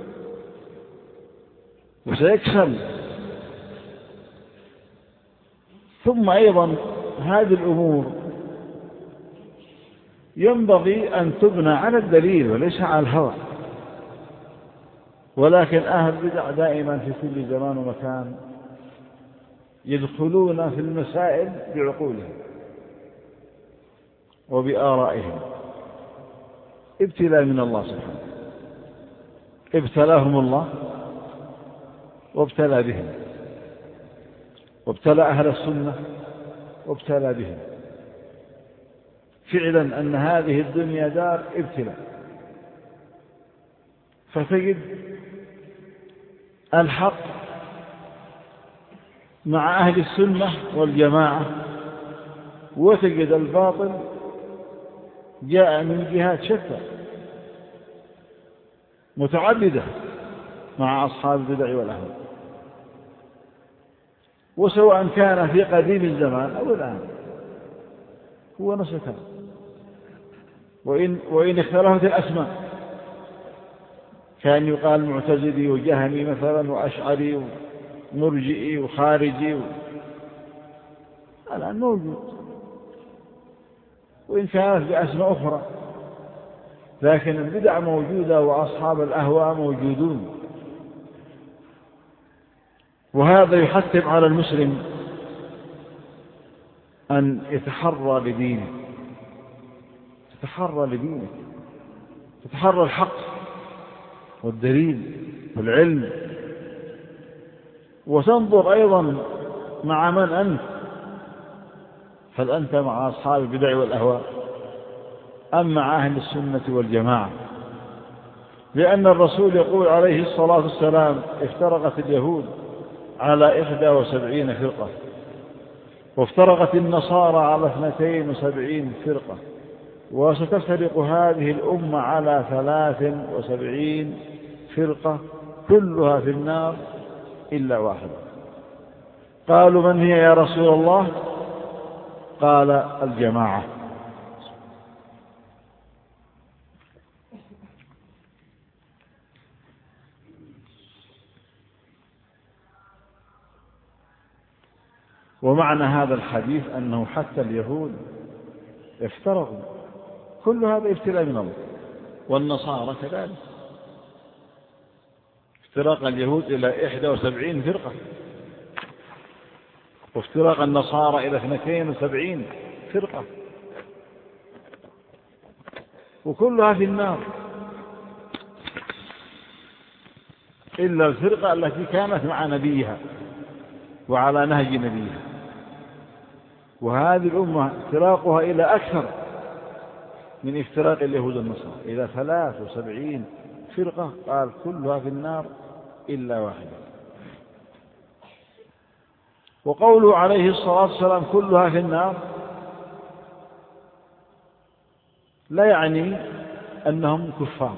وسيكسل. ثم أيضا هذه الأمور ينبغي أن تبنى على الدليل وليس على الهوى، ولكن أهل البدع دائما في كل زمان ومكان يدخلون في المسائل بعقولهم وبآرائهم، ابتلاء من الله سبحانه، ابتلاهم الله وابتلى بهم، وابتلى أهل السنة وابتلى بهم. فعلا أن هذه الدنيا دار ابتلاء، فتجد الحق مع أهل السنة والجماعة، وتجد الباطل جاء من جهات شتى. متعددة مع أصحاب البدع والأهواء، وسواء كان في قديم الزمان أو الآن هو نفس الكلام. وإن اختلفت الأسماء، كان يقال معتزلي وجهمي مثلا وأشعري ومرجئي وخارجي الآن موجود، وإن كانت بأسماء أخرى، لكن البدع موجودة وأصحاب الأهواء موجودون. وهذا يحتم على المسلم أن يتحرى لدينه، تتحرى الحق والدليل والعلم، وتنظر أيضا مع من أنت، هل أنت مع أصحاب البدع والأهواء أم مع أهل السنة والجماعة؟ لأن الرسول يقول عليه الصلاة والسلام: افترقت اليهود على 71 فرقة، وافترقت النصارى على 72 فرقة، وستفترق هذه الأمة على 73 فرقة كلها في النار إلا واحدة. قالوا: من هي يا رسول الله؟ قال: الجماعة. ومعنى هذا الحديث أنه حتى اليهود افترقوا، كل هذا ابتلاء من الله، والنصارى كذلك، افتراق اليهود إلى 71 فرقة، وافتراق النصارى إلى 72 فرقة، وكلها في النار إلا الفرقة التي كانت مع نبيها وعلى نهج نبيها. وهذه الأمة افتراقها إلى أكثر من افتراق اليهود والنصارى، إلى 73 فرقة، قال كلها في النار إلا واحدة. وقوله عليه الصلاة والسلام كلها في النار لا يعني أنهم كفار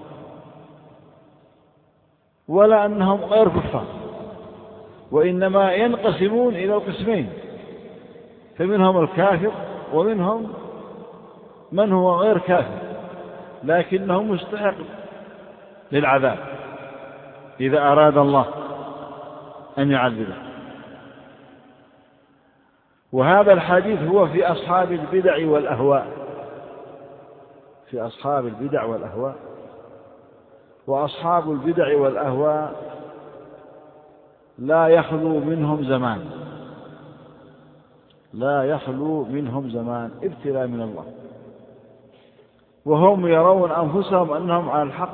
ولا أنهم غير كفار، وإنما ينقسمون إلى قسمين، فمنهم الكافر ومنهم من هو غير كافر لكنه مستحق للعذاب إذا أراد الله أن يعذبه. وهذا الحديث هو في أصحاب البدع والأهواء، في أصحاب البدع والأهواء. وأصحاب البدع والأهواء لا يخلو منهم زمان، لا يخلو منهم زمان، ابتلاء من الله، وهم يرون أنفسهم أنهم على الحق،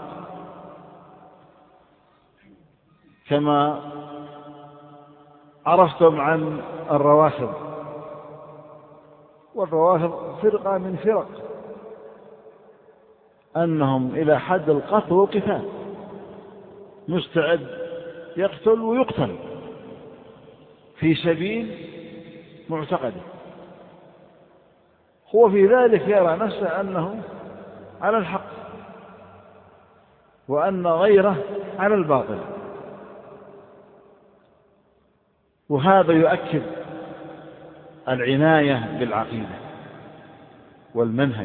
كما عرفتم عن الروافض. والروافض فرقة من فرق أنهم إلى حد القتل والقتال، مستعد يقتل ويقتل في سبيل معتقده، هو في ذلك يرى نفسه أنه على الحق وأن غيره على الباطل. وهذا يؤكد العناية بالعقيدة والمنهج،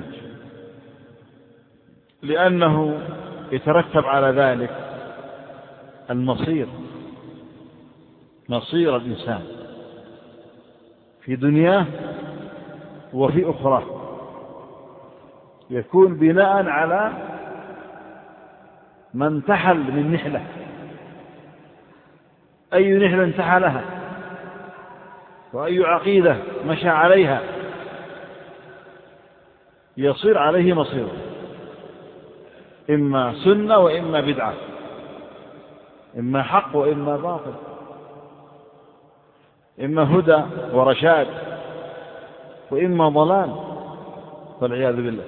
لأنه يترتب على ذلك المصير، مصير الإنسان في دنياه وفي أخرى، يكون بناء على من انتحل من نحلة، أي نحلة انتحلها وأي عقيدة مشى عليها يصير عليه مصيره، إما سنة وإما بدعة، إما حق وإما باطل، إما هدى ورشاد وإما ضلال والعياذ بالله.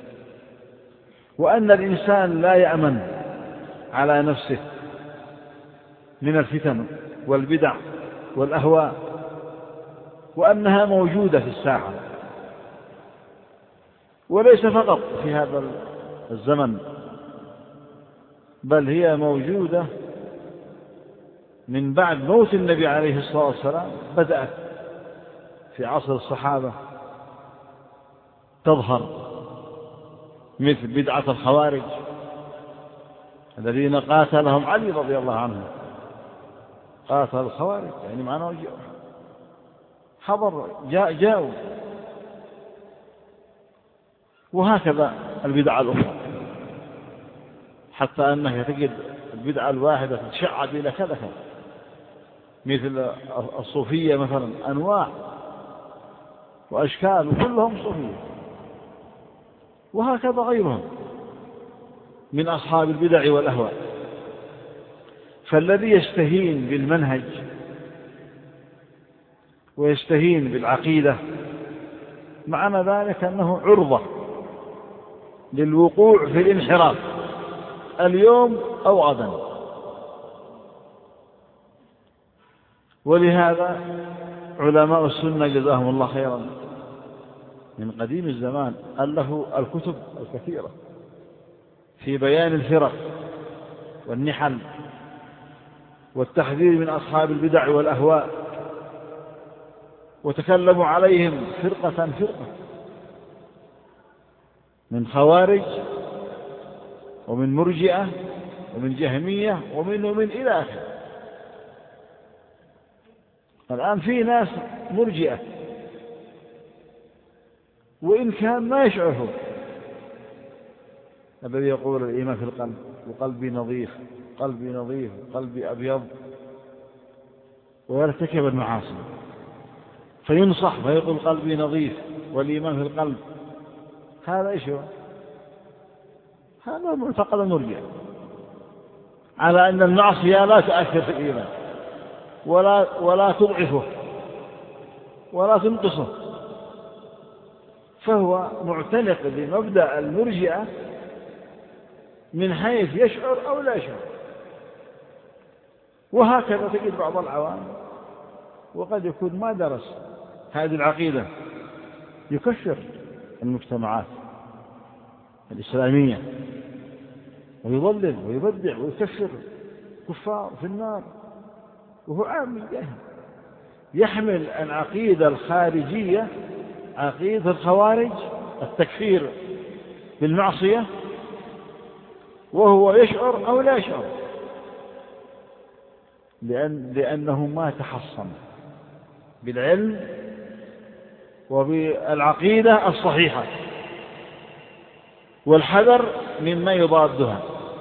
وأن الإنسان لا يأمن على نفسه من الفتن والبدع والأهواء، وأنها موجودة في الساحة، وليس فقط في هذا الزمن، بل هي موجودة من بعد موت النبي عليه الصلاة والسلام، بدأت في عصر الصحابة تظهر، مثل بدعة الخوارج الذين قاتلهم علي رضي الله عنه. قاتل الخوارج يعني معناه حضر جاءوا. وهكذا البدع الأخرى، حتى أنك تجد البدعة الواحدة تتشعب إلى كذا، مثل الصوفية مثلا، أنواع وأشكال وكلهم صوفية، وهكذا غيرهم من أصحاب البدع والأهواء. فالذي يستهين بالمنهج ويستهين بالعقيدة معنى ذلك أنه عرضة للوقوع في الانحراف اليوم أو غدا. ولهذا علماء السنة جزاهم الله خيرا من قديم الزمان ألفوا الكتب الكثيرة في بيان الفرق والنحل والتحذير من أصحاب البدع والأهواء، وتكلموا عليهم فرقة فرقة، من خوارج ومن مرجئة ومن جهمية ومن إلى آخره. الآن في ناس مرجئة وإن كان ما يشعره، الذي يقول الإيمان في القلب وقلبي نظيف، قلبي نظيف، قلبي أبيض، ويرتكب المعاصي فينصح فيقول قلبي نظيف والإيمان في القلب. هذا إيش هو؟ هذا معتقد المرجئة على أن المعصية لا تؤثر في الإيمان ولا تضعفه ولا تنقصه، فهو معتنق بمبدأ المرجئة من حيث يشعر أو لا يشعر. وهكذا تجد بعض العوام وقد يكون ما درس هذه العقيدة يكفر المجتمعات الإسلامية ويضلل ويبدع ويكفر كفار في النار، وهو عامل جاهل يحمل العقيدة الخارجية، عقيدة الخوارج، التكفير بالمعصية، وهو يشعر أو لا يشعر، لأنه ما تحصن بالعلم وبالعقيدة الصحيحة والحذر مما يضادها،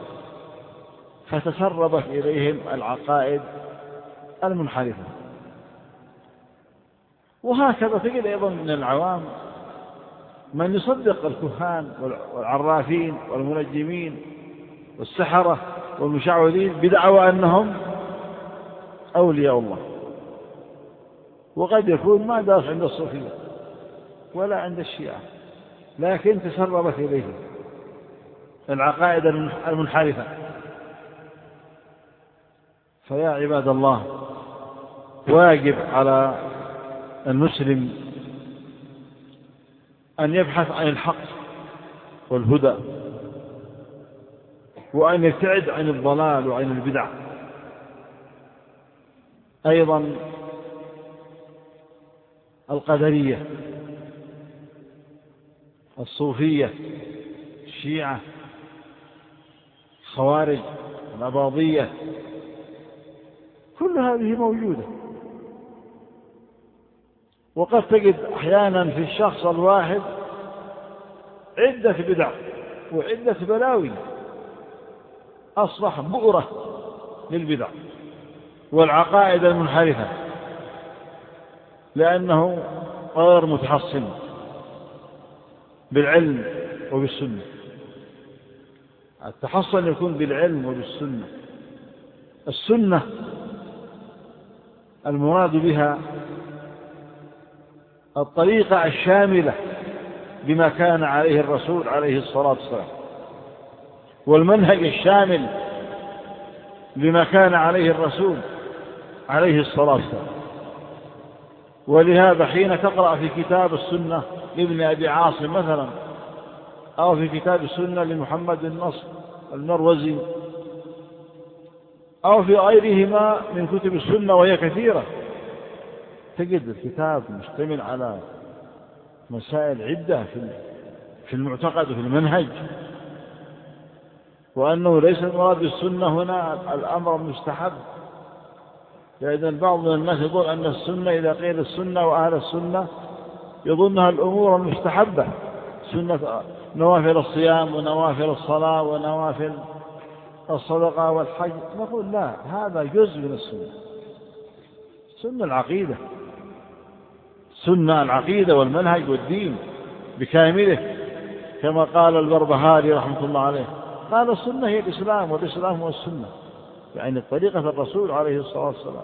فتسربت إليهم العقائد المنحرفة. وهكذا تجد أيضا من العوام من يصدق الكهان والعرافين والمنجمين والسحرة والمشعوذين بدعوى أنهم أولياء الله، وقد يكون ما دارس عند الصوفية ولا عند الشيعة، لكن تسربت إليه العقائد المنحرفة. فيا عباد الله، واجب على المسلم أن يبحث عن الحق والهدى، وأن يبتعد عن الضلال وعن البدع. أيضا القدرية، الصوفية، الشيعة، الخوارج، الأباضية، كل هذه موجودة. وقد تجد أحيانا في الشخص الواحد عدة بدع وعدة بلاوي، أصبح بؤرة للبدع والعقائد المنحرفة، لأنه غير متحصن بالعلم وبالسنة. التحصن يكون بالعلم وبالسنة. السنة المراد بها الطريقة الشاملة بما كان عليه الرسول عليه الصلاة والسلام، والمنهج الشامل بما كان عليه الرسول عليه الصلاة والسلام. ولهذا حين تقرأ في كتاب السنة لابن أبي عاصم مثلا، أو في كتاب السنة لمحمد النصر المروزي أو في غيرهما من كتب السنة وهي كثيرة، تجد الكتاب مشتمل على مسائل عدة في المعتقد وفي المنهج، وأنه ليس المراد بالسنة هنا الأمر المستحب، لأن بعض من الناس يقول أن السنة إذا قيل السنة وأهل السنة يظنها الأمور المستحبة، سنة نوافل الصيام ونوافل الصلاة ونوافل الصدقة والحج. نقول لا، هذا جزء من السنة، سنة العقيدة، سنة العقيدة والمنهج والدين بكامله، كما قال البربهاري رحمة الله عليه، قال السنة هي الإسلام والإسلام هو السنة، يعني طريقة الرسول عليه الصلاة والسلام.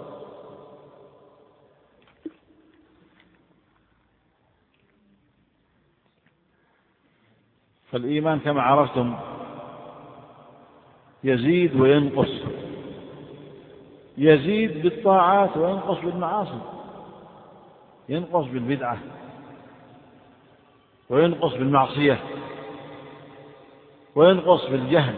فالإيمان كما عرفتم يزيد وينقص، يزيد بالطاعات وينقص بالمعاصي، ينقص بالبدعة وينقص بالمعصية وينقص بالجهل،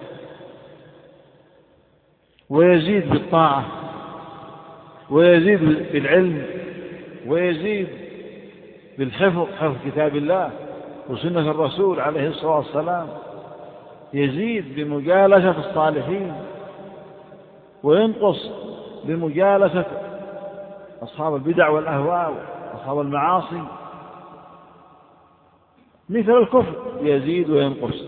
ويزيد بالطاعة ويزيد بالعلم ويزيد بالحفظ، حفظ كتاب الله وسنة الرسول عليه الصلاة والسلام، يزيد بمجالسة الصالحين وينقص بمجالسة أصحاب البدع والأهواء وأصحاب المعاصي. مثل الكفر يزيد وينقص،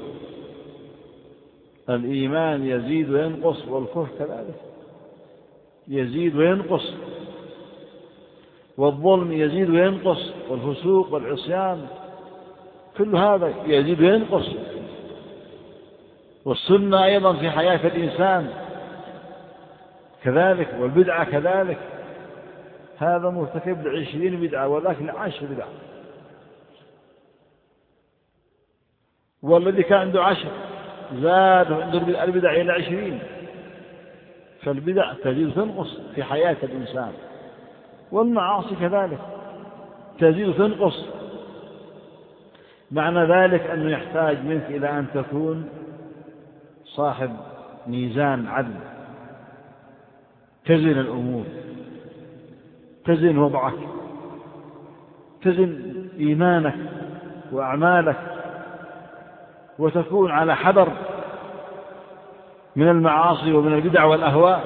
الإيمان يزيد وينقص، والكفر كذلك يزيد وينقص، والظلم يزيد وينقص، والفسوق والعصيان كل هذا يزيد وينقص. والسنة أيضا في حياة الإنسان كذلك، والبدعة كذلك، هذا مرتكب 20 بدعة ولكن 10 بدعة، والذي كان عنده 10 زاد عنده البدع إلى 20. فالبدع تزيد وتنقص في حياة الإنسان، والمعاصي كذلك تزيد وتنقص. معنى ذلك أنه يحتاج منك إلى أن تكون صاحب ميزان عدل، تزن الأمور، تزن وضعك، تزن إيمانك وأعمالك، وتكون على حذر من المعاصي ومن البدع والأهواء،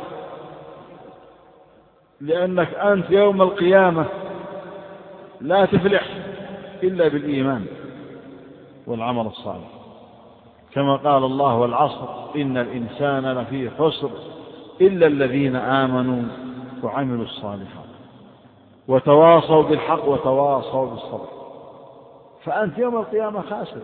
لأنك أنت يوم القيامة لا تفلح إلا بالإيمان والعمل الصالح، كما قال الله: والعصر إن الإنسان لفي خسر إلا الذين آمنوا وعملوا الصالحات وتواصوا بالحق وتواصوا بالصبر. فأنت يوم القيامة خاسر.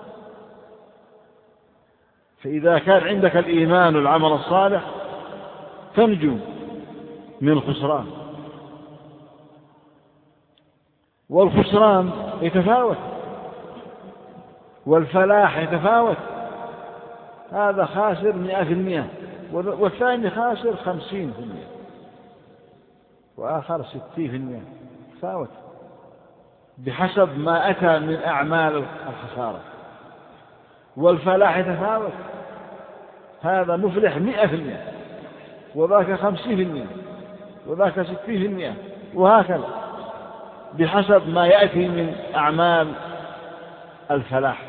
فإذا كان عندك الإيمان والعمل الصالح تنجو من الخسران. والخسران يتفاوت والفلاح يتفاوت، هذا خاسر 100% والثاني خاسر 50% وآخر 60%، تفاوت بحسب ما أتى من أعمال الخسارة. والفلاح يتفاوت، هذا مفلح 100% وذاك 50% وذاك 60%، وهكذا بحسب ما يأتي من أعمال الفلاح.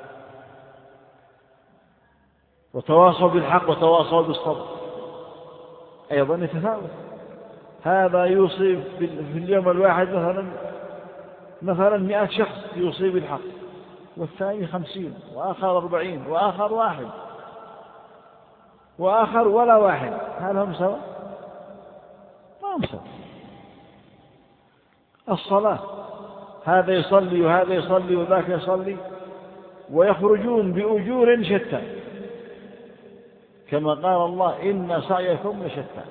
وتواصوا بالحق وتواصوا بالصبر أيضا يتفاوت، هذا يصيب في اليوم الواحد مثلا 100 شخص يصيب الحق، والثاني 50 وآخر 40 وآخر 1 وآخر ولا 1. هل هم سوا؟ ما هم سوا. الصلاة هذا يصلي وهذا يصلي وذاك يصلي ويخرجون بأجور شتى، كما قال الله: إن سعيكم لشتى.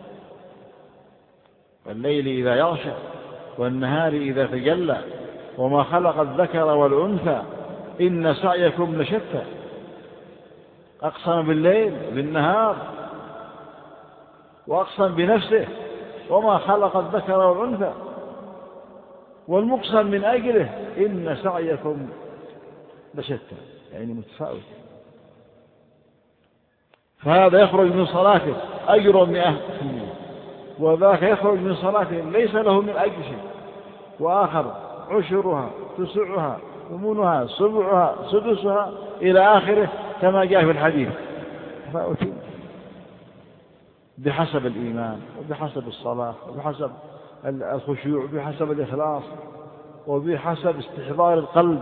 والليل إذا يغشى والنهار إذا تجلى وما خلق الذكر والأنثى إن سعيكم لشتى. أقسم بالليل بالنهار، وأقسم بنفسه وما خلق الذكر والأنثى، والمقسم من أجله إن سعيكم لشتى، يعني متفاوت. فهذا يخرج من صلاته أجر 100%، وذاك يخرج من صلاته ليس له من أجر شيء، وآخر عشرها، تسعها، ثمنها، سبعها، سدسها، إلى آخره كما جاء في الحديث. بحسب الإيمان، وبحسب الصلاة، وبحسب الخشوع، وبحسب الإخلاص، وبحسب استحضار القلب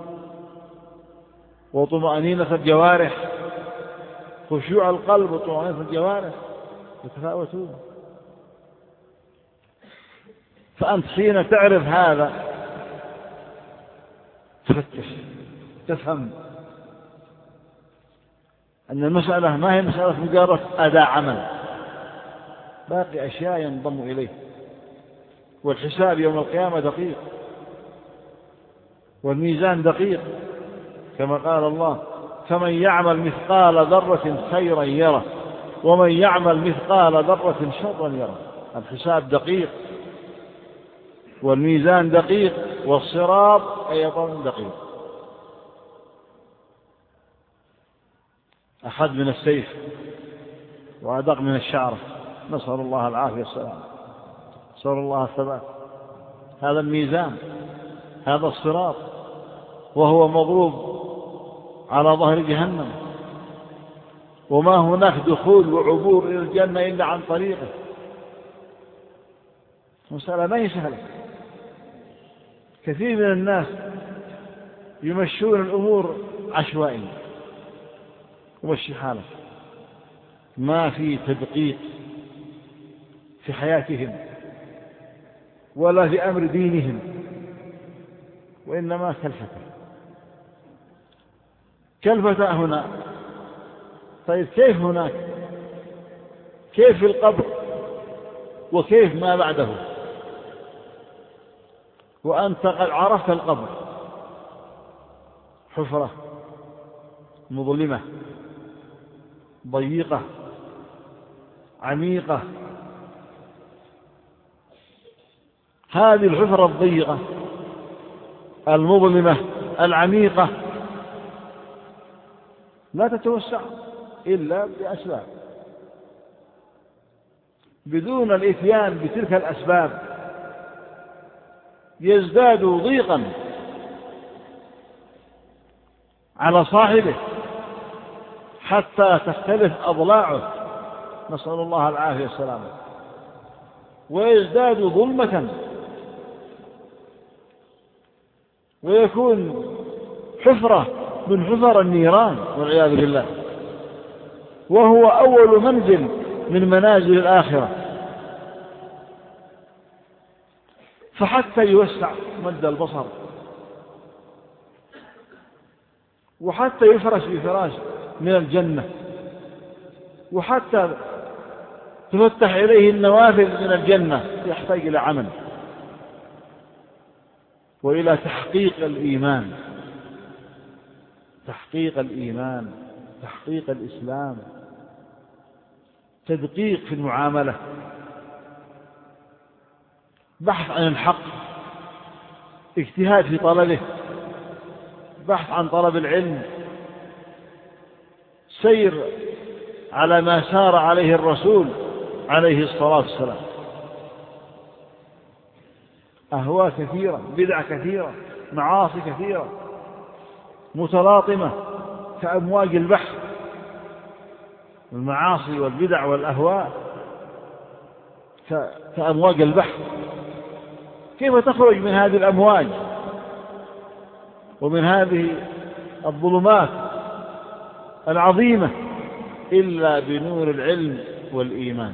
وطمأنينة الجوارح. خشوع القلب وطمأنينة الجوارح يتفاوتون. فأنت حين تعرف هذا تفتش، تفهم أن المسألة ما هي مسألة مجرد أداء عمل، باقي أشياء ينضم إليه. والحساب يوم القيامة دقيق، والميزان دقيق، كما قال الله: فمن يعمل مثقال ذرة خيرا يره، ومن يعمل مثقال ذرة شرا يره. الحساب دقيق، والميزان دقيق، والصراط أيضا دقيق، أحد من السيف وأدق من الشعرة. نسأل الله العافية والسلام، نسأل الله الثبات. هذا الميزان، هذا الصراط، وهو مضروب على ظهر جهنم، وما هناك دخول وعبور إلى الجنة إلا عن طريقه. مسألة ما هي سهلة. كثير من الناس يمشون الأمور عشوائية، ومشي حالك، ما في تدقيق في حياتهم ولا في أمر دينهم، وإنما كلفتة هنا. طيب كيف هناك؟ كيف في القبر؟ وكيف ما بعده؟ وأنت قد عرفت القبر، حفرة مظلمة ضيقة عميقة. هذه الحفرة الضيقة المظلمة العميقة لا تتوسع إلا بأسباب. بدون الإتيان بتلك الأسباب يزداد ضيقا على صاحبه حتى تختلف أضلاعه، نسأل الله العافية والسلامة، ويزداد ظلمة، ويكون حفرة من حفر النيران والعياذ بالله، وهو أول منزل من منازل الآخرة. فحتى يوسع مد البصر، وحتى يفرش بفراش من الجنة، وحتى تفتح إليه النوافذ من الجنة، يحتاج إلى عمل وإلى تحقيق الإيمان، تحقيق الإيمان، تحقيق الإسلام، تدقيق في المعاملة، بحث عن الحق، اجتهاد في طلبه، بحث عن طلب العلم، سير على ما سار عليه الرسول عليه الصلاة والسلام. أهواء كثيرة، بدع كثيرة، معاصي كثيرة متلاطمة كأمواج البحر. المعاصي والبدع والأهواء كأمواج البحر. كيف تخرج من هذه الأمواج ومن هذه الظلمات العظيمة إلا بنور العلم والإيمان،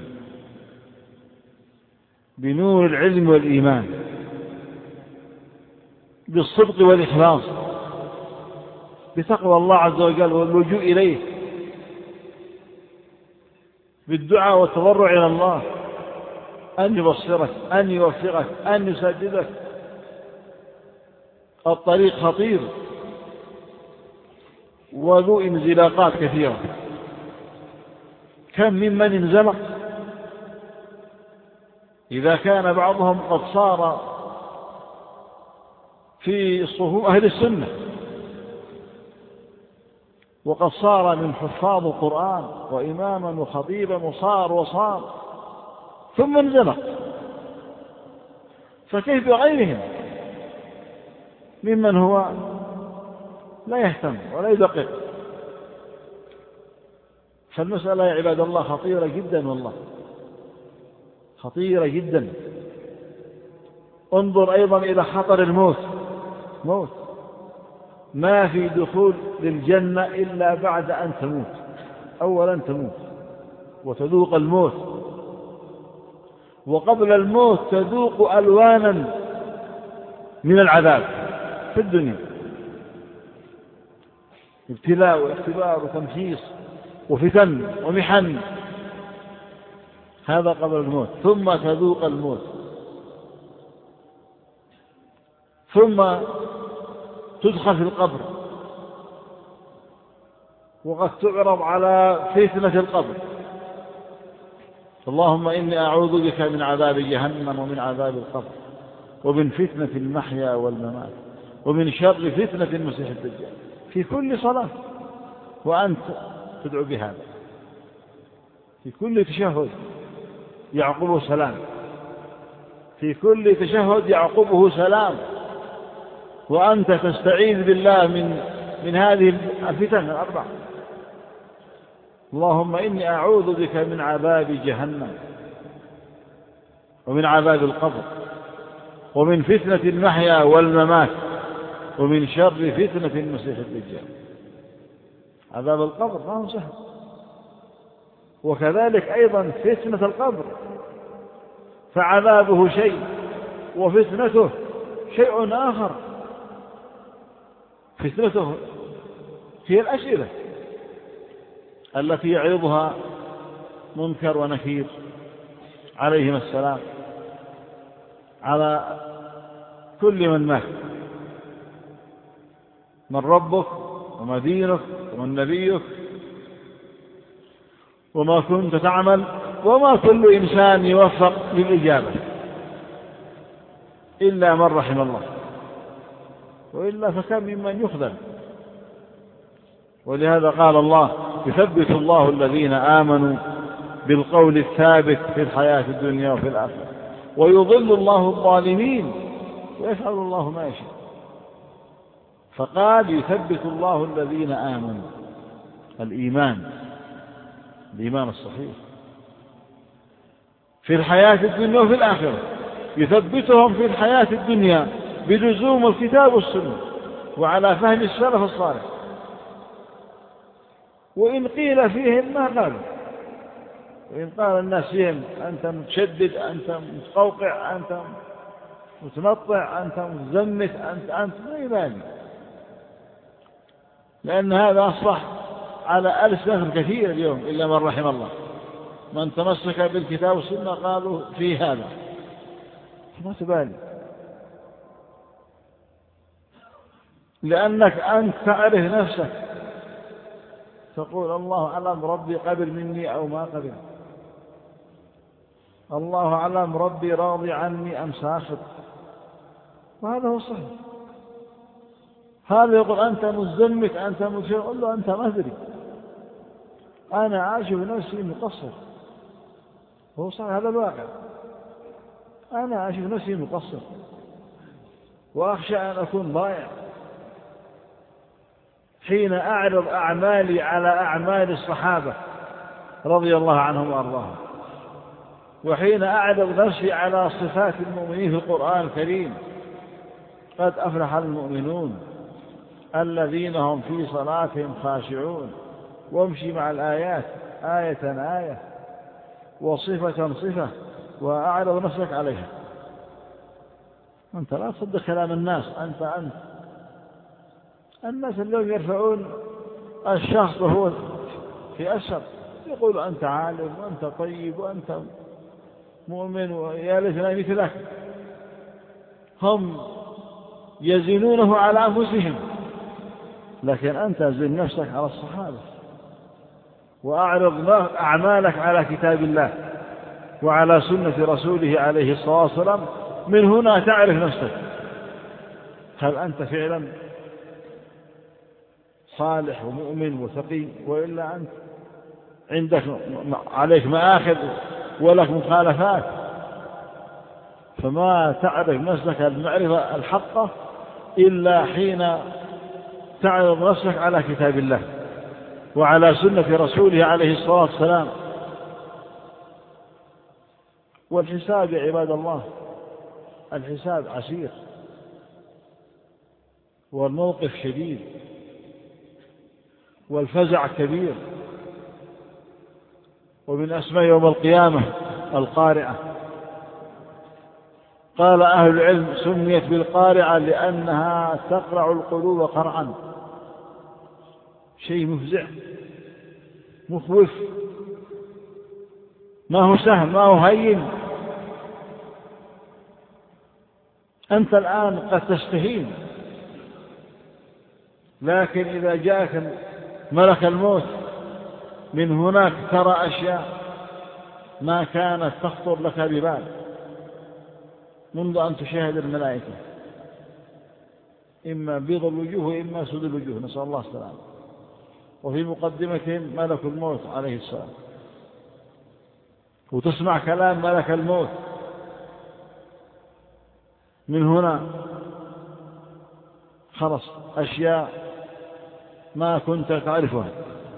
بنور العلم والإيمان، بالصدق والإخلاص، بتقوى الله عز وجل واللجوء إليه، بالدعاء والتضرع إلى الله أن يبصرك، أن يوفقك، أن يسددك. الطريق خطير وذو انزلاقات كثيرة. كم ممن انزلق إذا كان بعضهم قد صار في صفوف أهل السنة، وقد صار من حفاظ القرآن وإماما وخطيبا وصار ثم انزلق، فكيف بغيرهم ممن هو لا يهتم ولا يدقق؟ فالمسألة يا عباد الله خطيرة جدا، والله خطيرة جدا. انظر أيضا إلى خطر الموت. ما في دخول للجنة إلا بعد أن تموت. أولا تموت وتذوق الموت، وقبل الموت تذوق ألوانا من العذاب في الدنيا، ابتلاء واختبار وتمحيص وفتن ومحن. هذا قبل الموت. ثم تذوق الموت، ثم تدخل في القبر، وقد تعرض على فتنة القبر. اللهم إني أعوذ بك من عذاب جهنم ومن عذاب القبر ومن فتنة المحيا والممات ومن شر فتنة المسيح الدجال. في كل صلاة وأنت تدعو بهذا، في كل تشهد يعقبه سلام، في كل تشهد يعقبه سلام، وأنت تستعيذ بالله من هذه الفتن الأربع. اللهم إني أعوذ بك من عذاب جهنم ومن عذاب القبر ومن فتنة المحيا والممات ومن شر فتنة المسيح الدجال. عذاب القبر ما هو سهل، وكذلك أيضا فتنة القبر، فعذابه شيء وفتنته شيء آخر. فتنته هي الأسئلة التي يعرضها منكر ونكير عليهم السلام على كل من مات: من ربك وما دينك ومن نبيك وما كنت تعمل. وما كل إنسان يوفق للإجابة إلا من رحم الله، وإلا فكم ممن يخذل. ولهذا قال الله: يثبت الله الذين آمنوا بالقول الثابت في الحياة الدنيا وفي الآخرة ويضل الله الظالمين ويفعل الله ما يشاء. فقال: يثبت الله الذين آمنوا، الإيمان الصحيح في الحياة الدنيا وفي الآخرة. يثبتهم في الحياة الدنيا بلزوم الكتاب والسنة وعلى فهم السلف الصالح، وإن قيل فيهم ما قالوا، وإن قال الناس فيهم أنت متشدد، أنت متقوقع، أنت متنطع، أنت متزمت، أنت ما يبالي، لأن هذا أصبح على ألسنة كثير اليوم إلا من رحم الله. من تمسك بالكتاب والسنة قالوا في هذا، ما تبالي، لأنك أنت تعرف نفسك، تقول الله أعلم ربي قبل مني أو ما قبل، الله أعلم ربي راضي عني أم ساخط، وهذا هو الصحيح. هذا يقول أنت مزمت، أنت مشرك، قل له أنت ما أدري، أنا عايش بنفسي مقصر. هو صحيح، هذا الواقع، أنا عايش بنفسي مقصر وأخشى أن أكون ضائع حين أعرض أعمالي على أعمال الصحابة رضي الله عنهم وأرضاهم، وحين أعرض نفسي على صفات المؤمنين في القرآن الكريم: قد أفلح المؤمنون الذين هم في صلاتهم خاشعون. وامشي مع الآيات آية آية وصفة صفة وأعرض نفسك عليها. أنت لا تصدق كلام الناس، أنت الناس اليوم يرفعون الشخص وهو في أسر، يقول أنت عالم وأنت طيب وأنت مؤمن ويا ليتنا مثلك. هم يزنونه على أنفسهم، لكن أنت زن نفسك على الصحابة، وأعرض أعمالك على كتاب الله وعلى سنة رسوله عليه الصلاة والسلام. من هنا تعرف نفسك، هل أنت فعلا صالح ومؤمن وتقي، وإلا أنت عندك عليك مآخذ ولك مخالفات، فما تعرف نفسك المعرفة الحقة إلا حين تعرض نفسك على كتاب الله وعلى سنة رسوله عليه الصلاة والسلام. والحساب يا عباد الله، الحساب عسير والموقف شديد والفزع كبير. ومن أسماء يوم القيامة القارعة. قال أهل العلم سميت بالقارعة لأنها تقرع القلوب قرعا، شيء مفزع مخوف، ما هو سهل، ما هو هين. أنت الآن قد تستهين، لكن إذا جاءك ملك الموت من هناك ترى أشياء ما كانت تخطر لك ببال منذ أن تشاهد الملائكة، إما بيض الوجوه وإما سود الوجوه، نسأل الله السلامة. وفي مقدمتهم ملك الموت عليه السلام، وتسمع كلام ملك الموت من هنا خلص أشياء ما كنت تعرفها.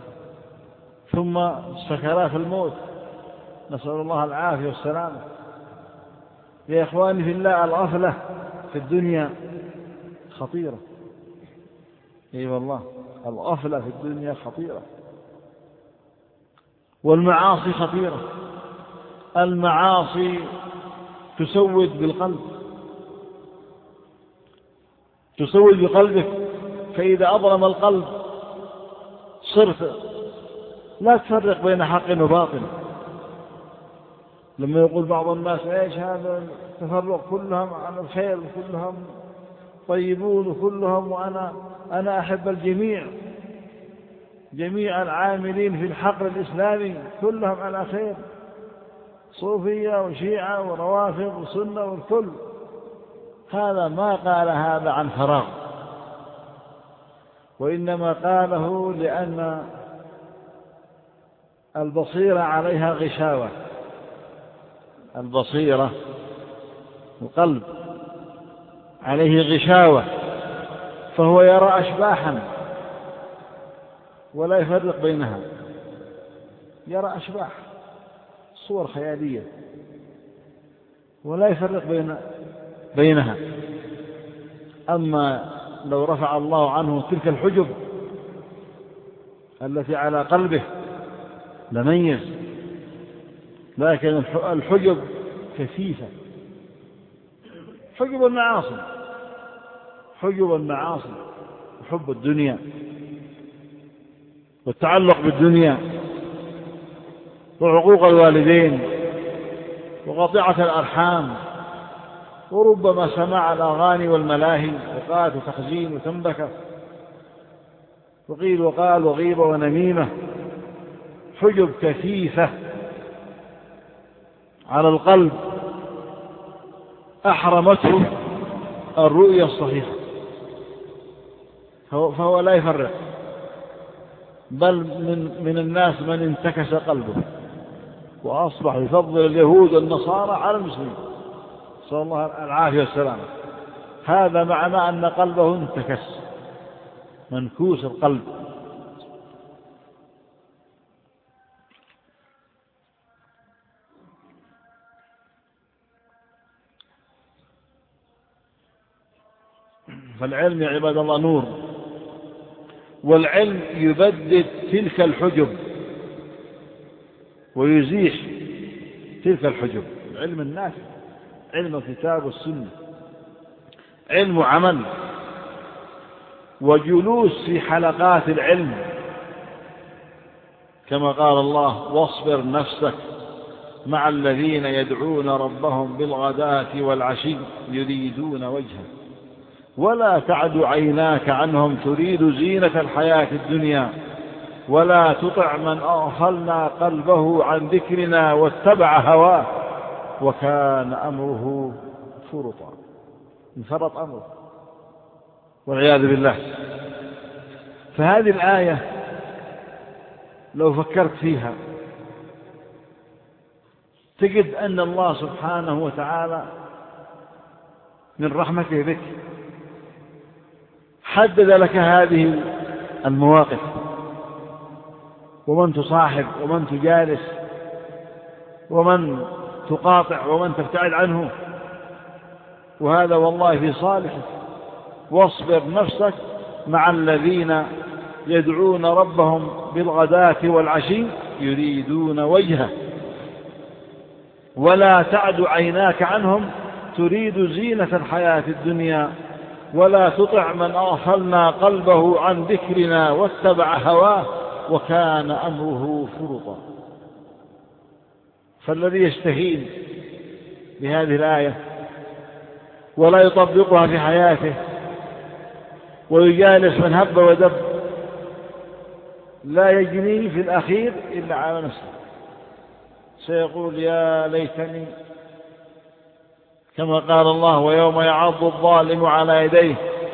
ثم سكرات الموت، نسأل الله العافية والسلامة. يا إخواني في الله، الغفلة في الدنيا خطيرة، أي والله الغفلة في الدنيا خطيرة، والمعاصي خطيرة. المعاصي تسود بالقلب، تسود بقلبك، فإذا أظلم القلب صرت لا تفرق بين حق وباطل. لما يقول بعض الناس ايش هذا التفرق، كلهم على الخير وكلهم طيبون وكلهم، وأنا أحب الجميع، جميع العاملين في الحقل الإسلامي كلهم على خير، صوفية وشيعة وروافض وسنة والكل. هذا ما قال هذا عن فراغ، وإنما قاله لأن البصيرة عليها غشاوة. البصيرة القلب عليه غشاوة، فهو يرى أشباحا ولا يفرق بينها، يرى أشباح صور خيالية ولا يفرق بينها. أما لو رفع الله عنه تلك الحجب التي على قلبه لميز، لكن الحجب كثيفة، حجب المعاصي، حجب المعاصي وحب الدنيا والتعلق بالدنيا وعقوق الوالدين وقطيعة الأرحام، وربما سماع الأغاني والملاهي وقات وتخزين وتنبكة وقيل وقال وغيبة ونميمة. حجب كثيفة على القلب أحرمته الرؤية الصحيحة، فهو لا يفرق، بل من الناس من انتكس قلبه وأصبح يفضل اليهود والنصارى على المسلمين، صلى الله العافية والسلامة. هذا معنى أن قلبه انتكس، منكوس القلب. فالعلم يا عباد الله نور، والعلم يبدد تلك الحجب ويزيح تلك الحجب. العلم النافع، علم الكتاب والسنة، علم عمل، وجلوس في حلقات العلم، كما قال الله: واصبر نفسك مع الذين يدعون ربهم بالغداة والعشي يريدون وجهه ولا تعد عيناك عنهم تريد زينة الحياة الدنيا ولا تطع من أغفلنا قلبه عن ذكرنا واتبع هواه وكان أمره فرطا. انفرط أمره والعياذ بالله. فهذه الآية لو فكرت فيها تجد أن الله سبحانه وتعالى من رحمته بك حدد لك هذه المواقف، ومن تصاحب ومن تجالس ومن تقاطع ومن تبتعد عنه، وهذا والله في صالحك. واصبر نفسك مع الذين يدعون ربهم بالغداة والعشي يريدون وجهه ولا تعد عيناك عنهم تريد زينة الحياة الدنيا ولا تطع من أغفلنا قلبه عن ذكرنا واتبع هواه وكان أمره فرطا. فالذي يستهين بهذه الآية ولا يطبقها في حياته ويجالس من هب ودب لا يجني في الأخير إلا على نفسه، سيقول يا ليتني، كما قال الله ويوم يعض الظالم على يديه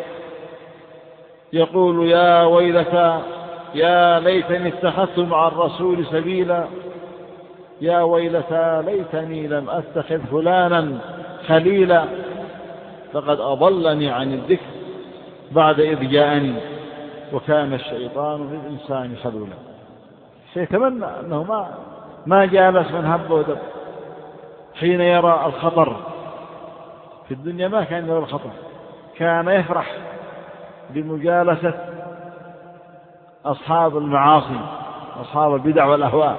يقول يا ويلتى يا ليتني اتخذت مع الرسول سبيلا يا ويلتى ليتني لم أتخذ فلانا خليلا فقد أضلني عن الذكر بعد إذ جاءني وكان الشيطان للإنسان خذولا. سيتمنى أنه ما جالس من هب ودب حين يرى الخطر في الدنيا. ما كان يرى الخطر، كان يفرح بمجالسة أصحاب المعاصي أصحاب البدع والأهواء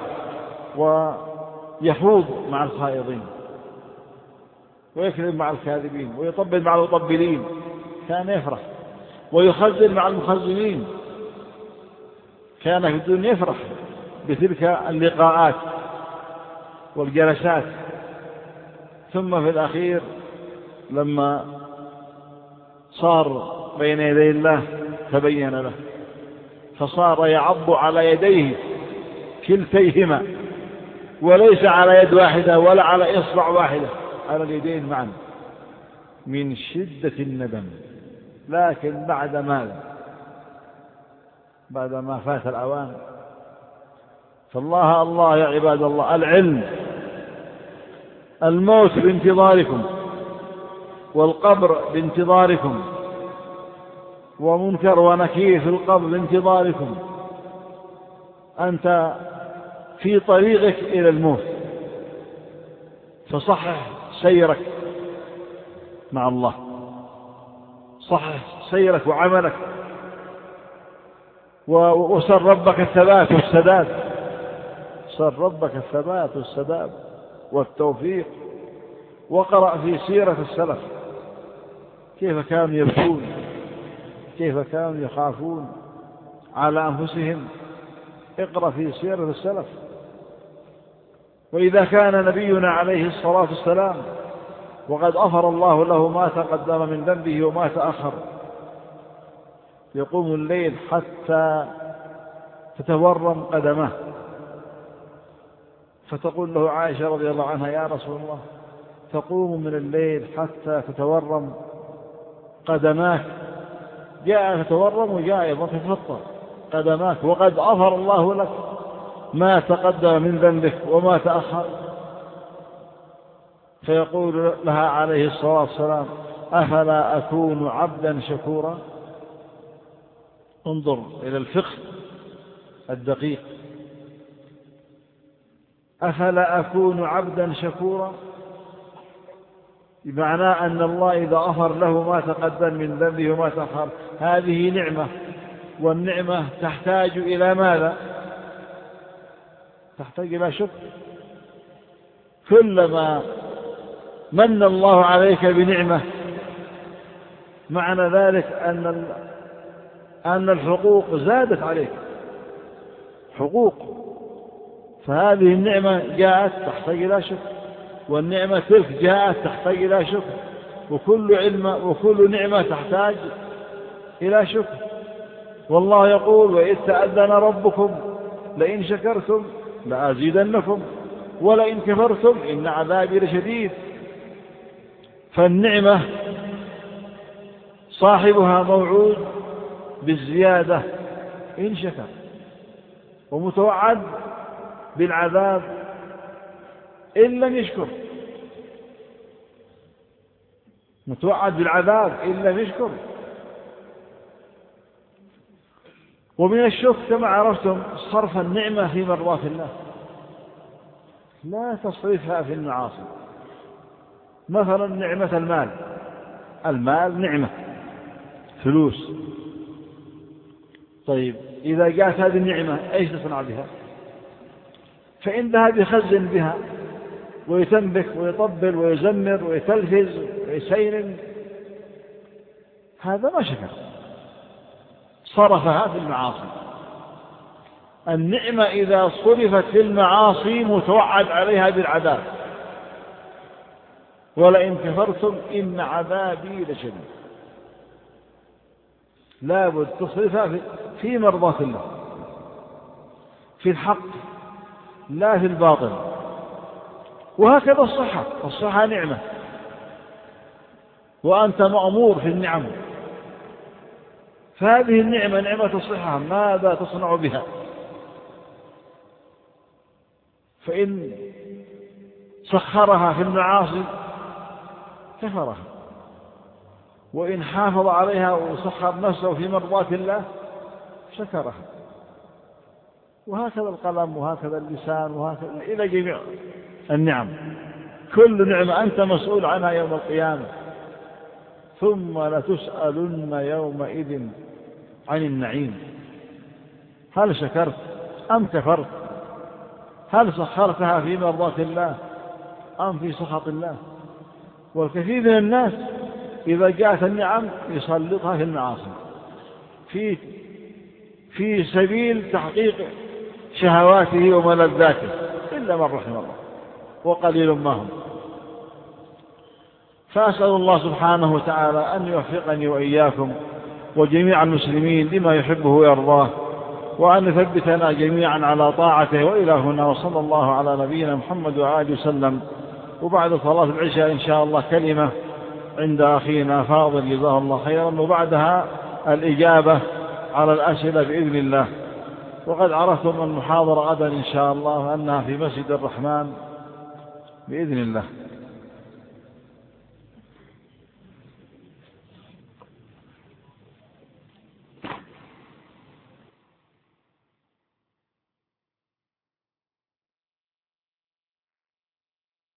ويخوض مع الخائضين ويكذب مع الكاذبين ويطبل مع المطبلين، كان يفرح ويخزن مع المخزنين. كان في الدنيا يفرح بتلك اللقاءات والجلسات، ثم في الأخير لما صار بين يدي الله تبين له فصار يعض على يديه كلتيهما، وليس على يد واحدة ولا على إصبع واحدة، على اليدين معا من شدة الندم. لكن بعد ماذا؟ بعد ما فات الأوان. فالله الله يا عباد الله، العلم الموت بانتظاركم والقبر بانتظاركم ومنكر ونكير في القبر بانتظاركم. أنت في طريقك إلى الموت، فصحح سيرك مع الله، صحح سيرك وعملك، وسر ربك الثبات والسداد، سر ربك الثبات والسداد والتوفيق. وقرأ في سيرة السلف كيف كانوا يبكون، كيف كانوا يخافون على أنفسهم. اقرأ في سيرة السلف. وإذا كان نبينا عليه الصلاة والسلام وقد غفر الله له ما تقدم من ذنبه وما تأخر يقوم الليل حتى تتورم قدمه، فتقول له عائشة رضي الله عنها يا رسول الله تقوم من الليل حتى تتورم قدماك؟ جاء تتورم وجاء أيضا تتفطر قدماك وقد غفر الله لك ما تقدم من ذنبك وما تأخر. فيقول لها عليه الصلاة والسلام أفلا أكون عبدا شكورا؟ انظر إلى الفقه الدقيق. أفلا أكون عبدا شكورا، بمعنى أن الله إذا غفر له ما تقدم من ذنبه وما تأخر هذه نعمة، والنعمة تحتاج إلى ماذا؟ تحتاج إلى شكر. كلما من الله عليك بنعمة معنى ذلك أن الحقوق زادت عليك حقوق، فهذه النعمة جاءت تحتاج إلى شكر، والنعمة تلك جاءت تحتاج إلى شكر، وكل نعمة تحتاج إلى شكر. والله يقول وإذ تأذن ربكم لئن شكرتم لأزيدنكم ولئن كفرتم إن عذابي لشديد. فالنعمة صاحبها موعود بالزيادة إن شكر، ومتوعد بالعذاب إن لم يشكر، متوعد بالعذاب إن لم يشكر. ومن الشكر كما عرفتم صرف النعمة في مرضاة الله، لا تصرفها في المعاصي. مثلا نعمة المال نعمة، فلوس. طيب إذا جاءت هذه النعمة أيش تصنع بها؟ فإن ذهب يخزن بها ويتنبك ويطبل ويزمر ويتلفز ويسيرن، هذا ما شكر، صرفها في المعاصي. النعمة إذا صرفت في المعاصي متوعد عليها بالعذاب، ولئن كفرتم إن عذابي لشديد. لا بد تصرفها في مرضاة الله، في الحق لا في الباطل. وهكذا الصحة نعمة، وأنت مأمور في النعم، فهذه النعمة نعمة الصحة ماذا تصنع بها؟ فإن سخرها في المعاصي كفرها، وإن حافظ عليها وسخر نفسه في مرضاة الله شكرها. وهكذا القلم وهكذا اللسان وهكذا إلى جميع النعم. كل نعمة أنت مسؤول عنها يوم القيامة، ثم لتسألن يومئذ عن النعيم. هل شكرت أم كفرت؟ هل سخرتها في مرضاة الله أم في سخط الله؟ والكثير من الناس إذا جاءت النعم يسلطها في المعاصي في سبيل تحقيق شهواته وملذاته، إلا من رحم الله، وقليل ما هم. فأسأل الله سبحانه وتعالى أن يوفقني وإياكم وجميع المسلمين لما يحبه ويرضاه، وأن يثبتنا جميعا على طاعته. وإلى هنا، وصلى الله على نبينا محمد وآله وسلم. وبعد صلاة العشاء إن شاء الله كلمة عند أخينا فاضل جزاه الله خيرا، وبعدها الإجابة على الأسئلة بإذن الله. وقد عرفتم المحاضرة غدا إن شاء الله أنها في مسجد الرحمن بإذن الله.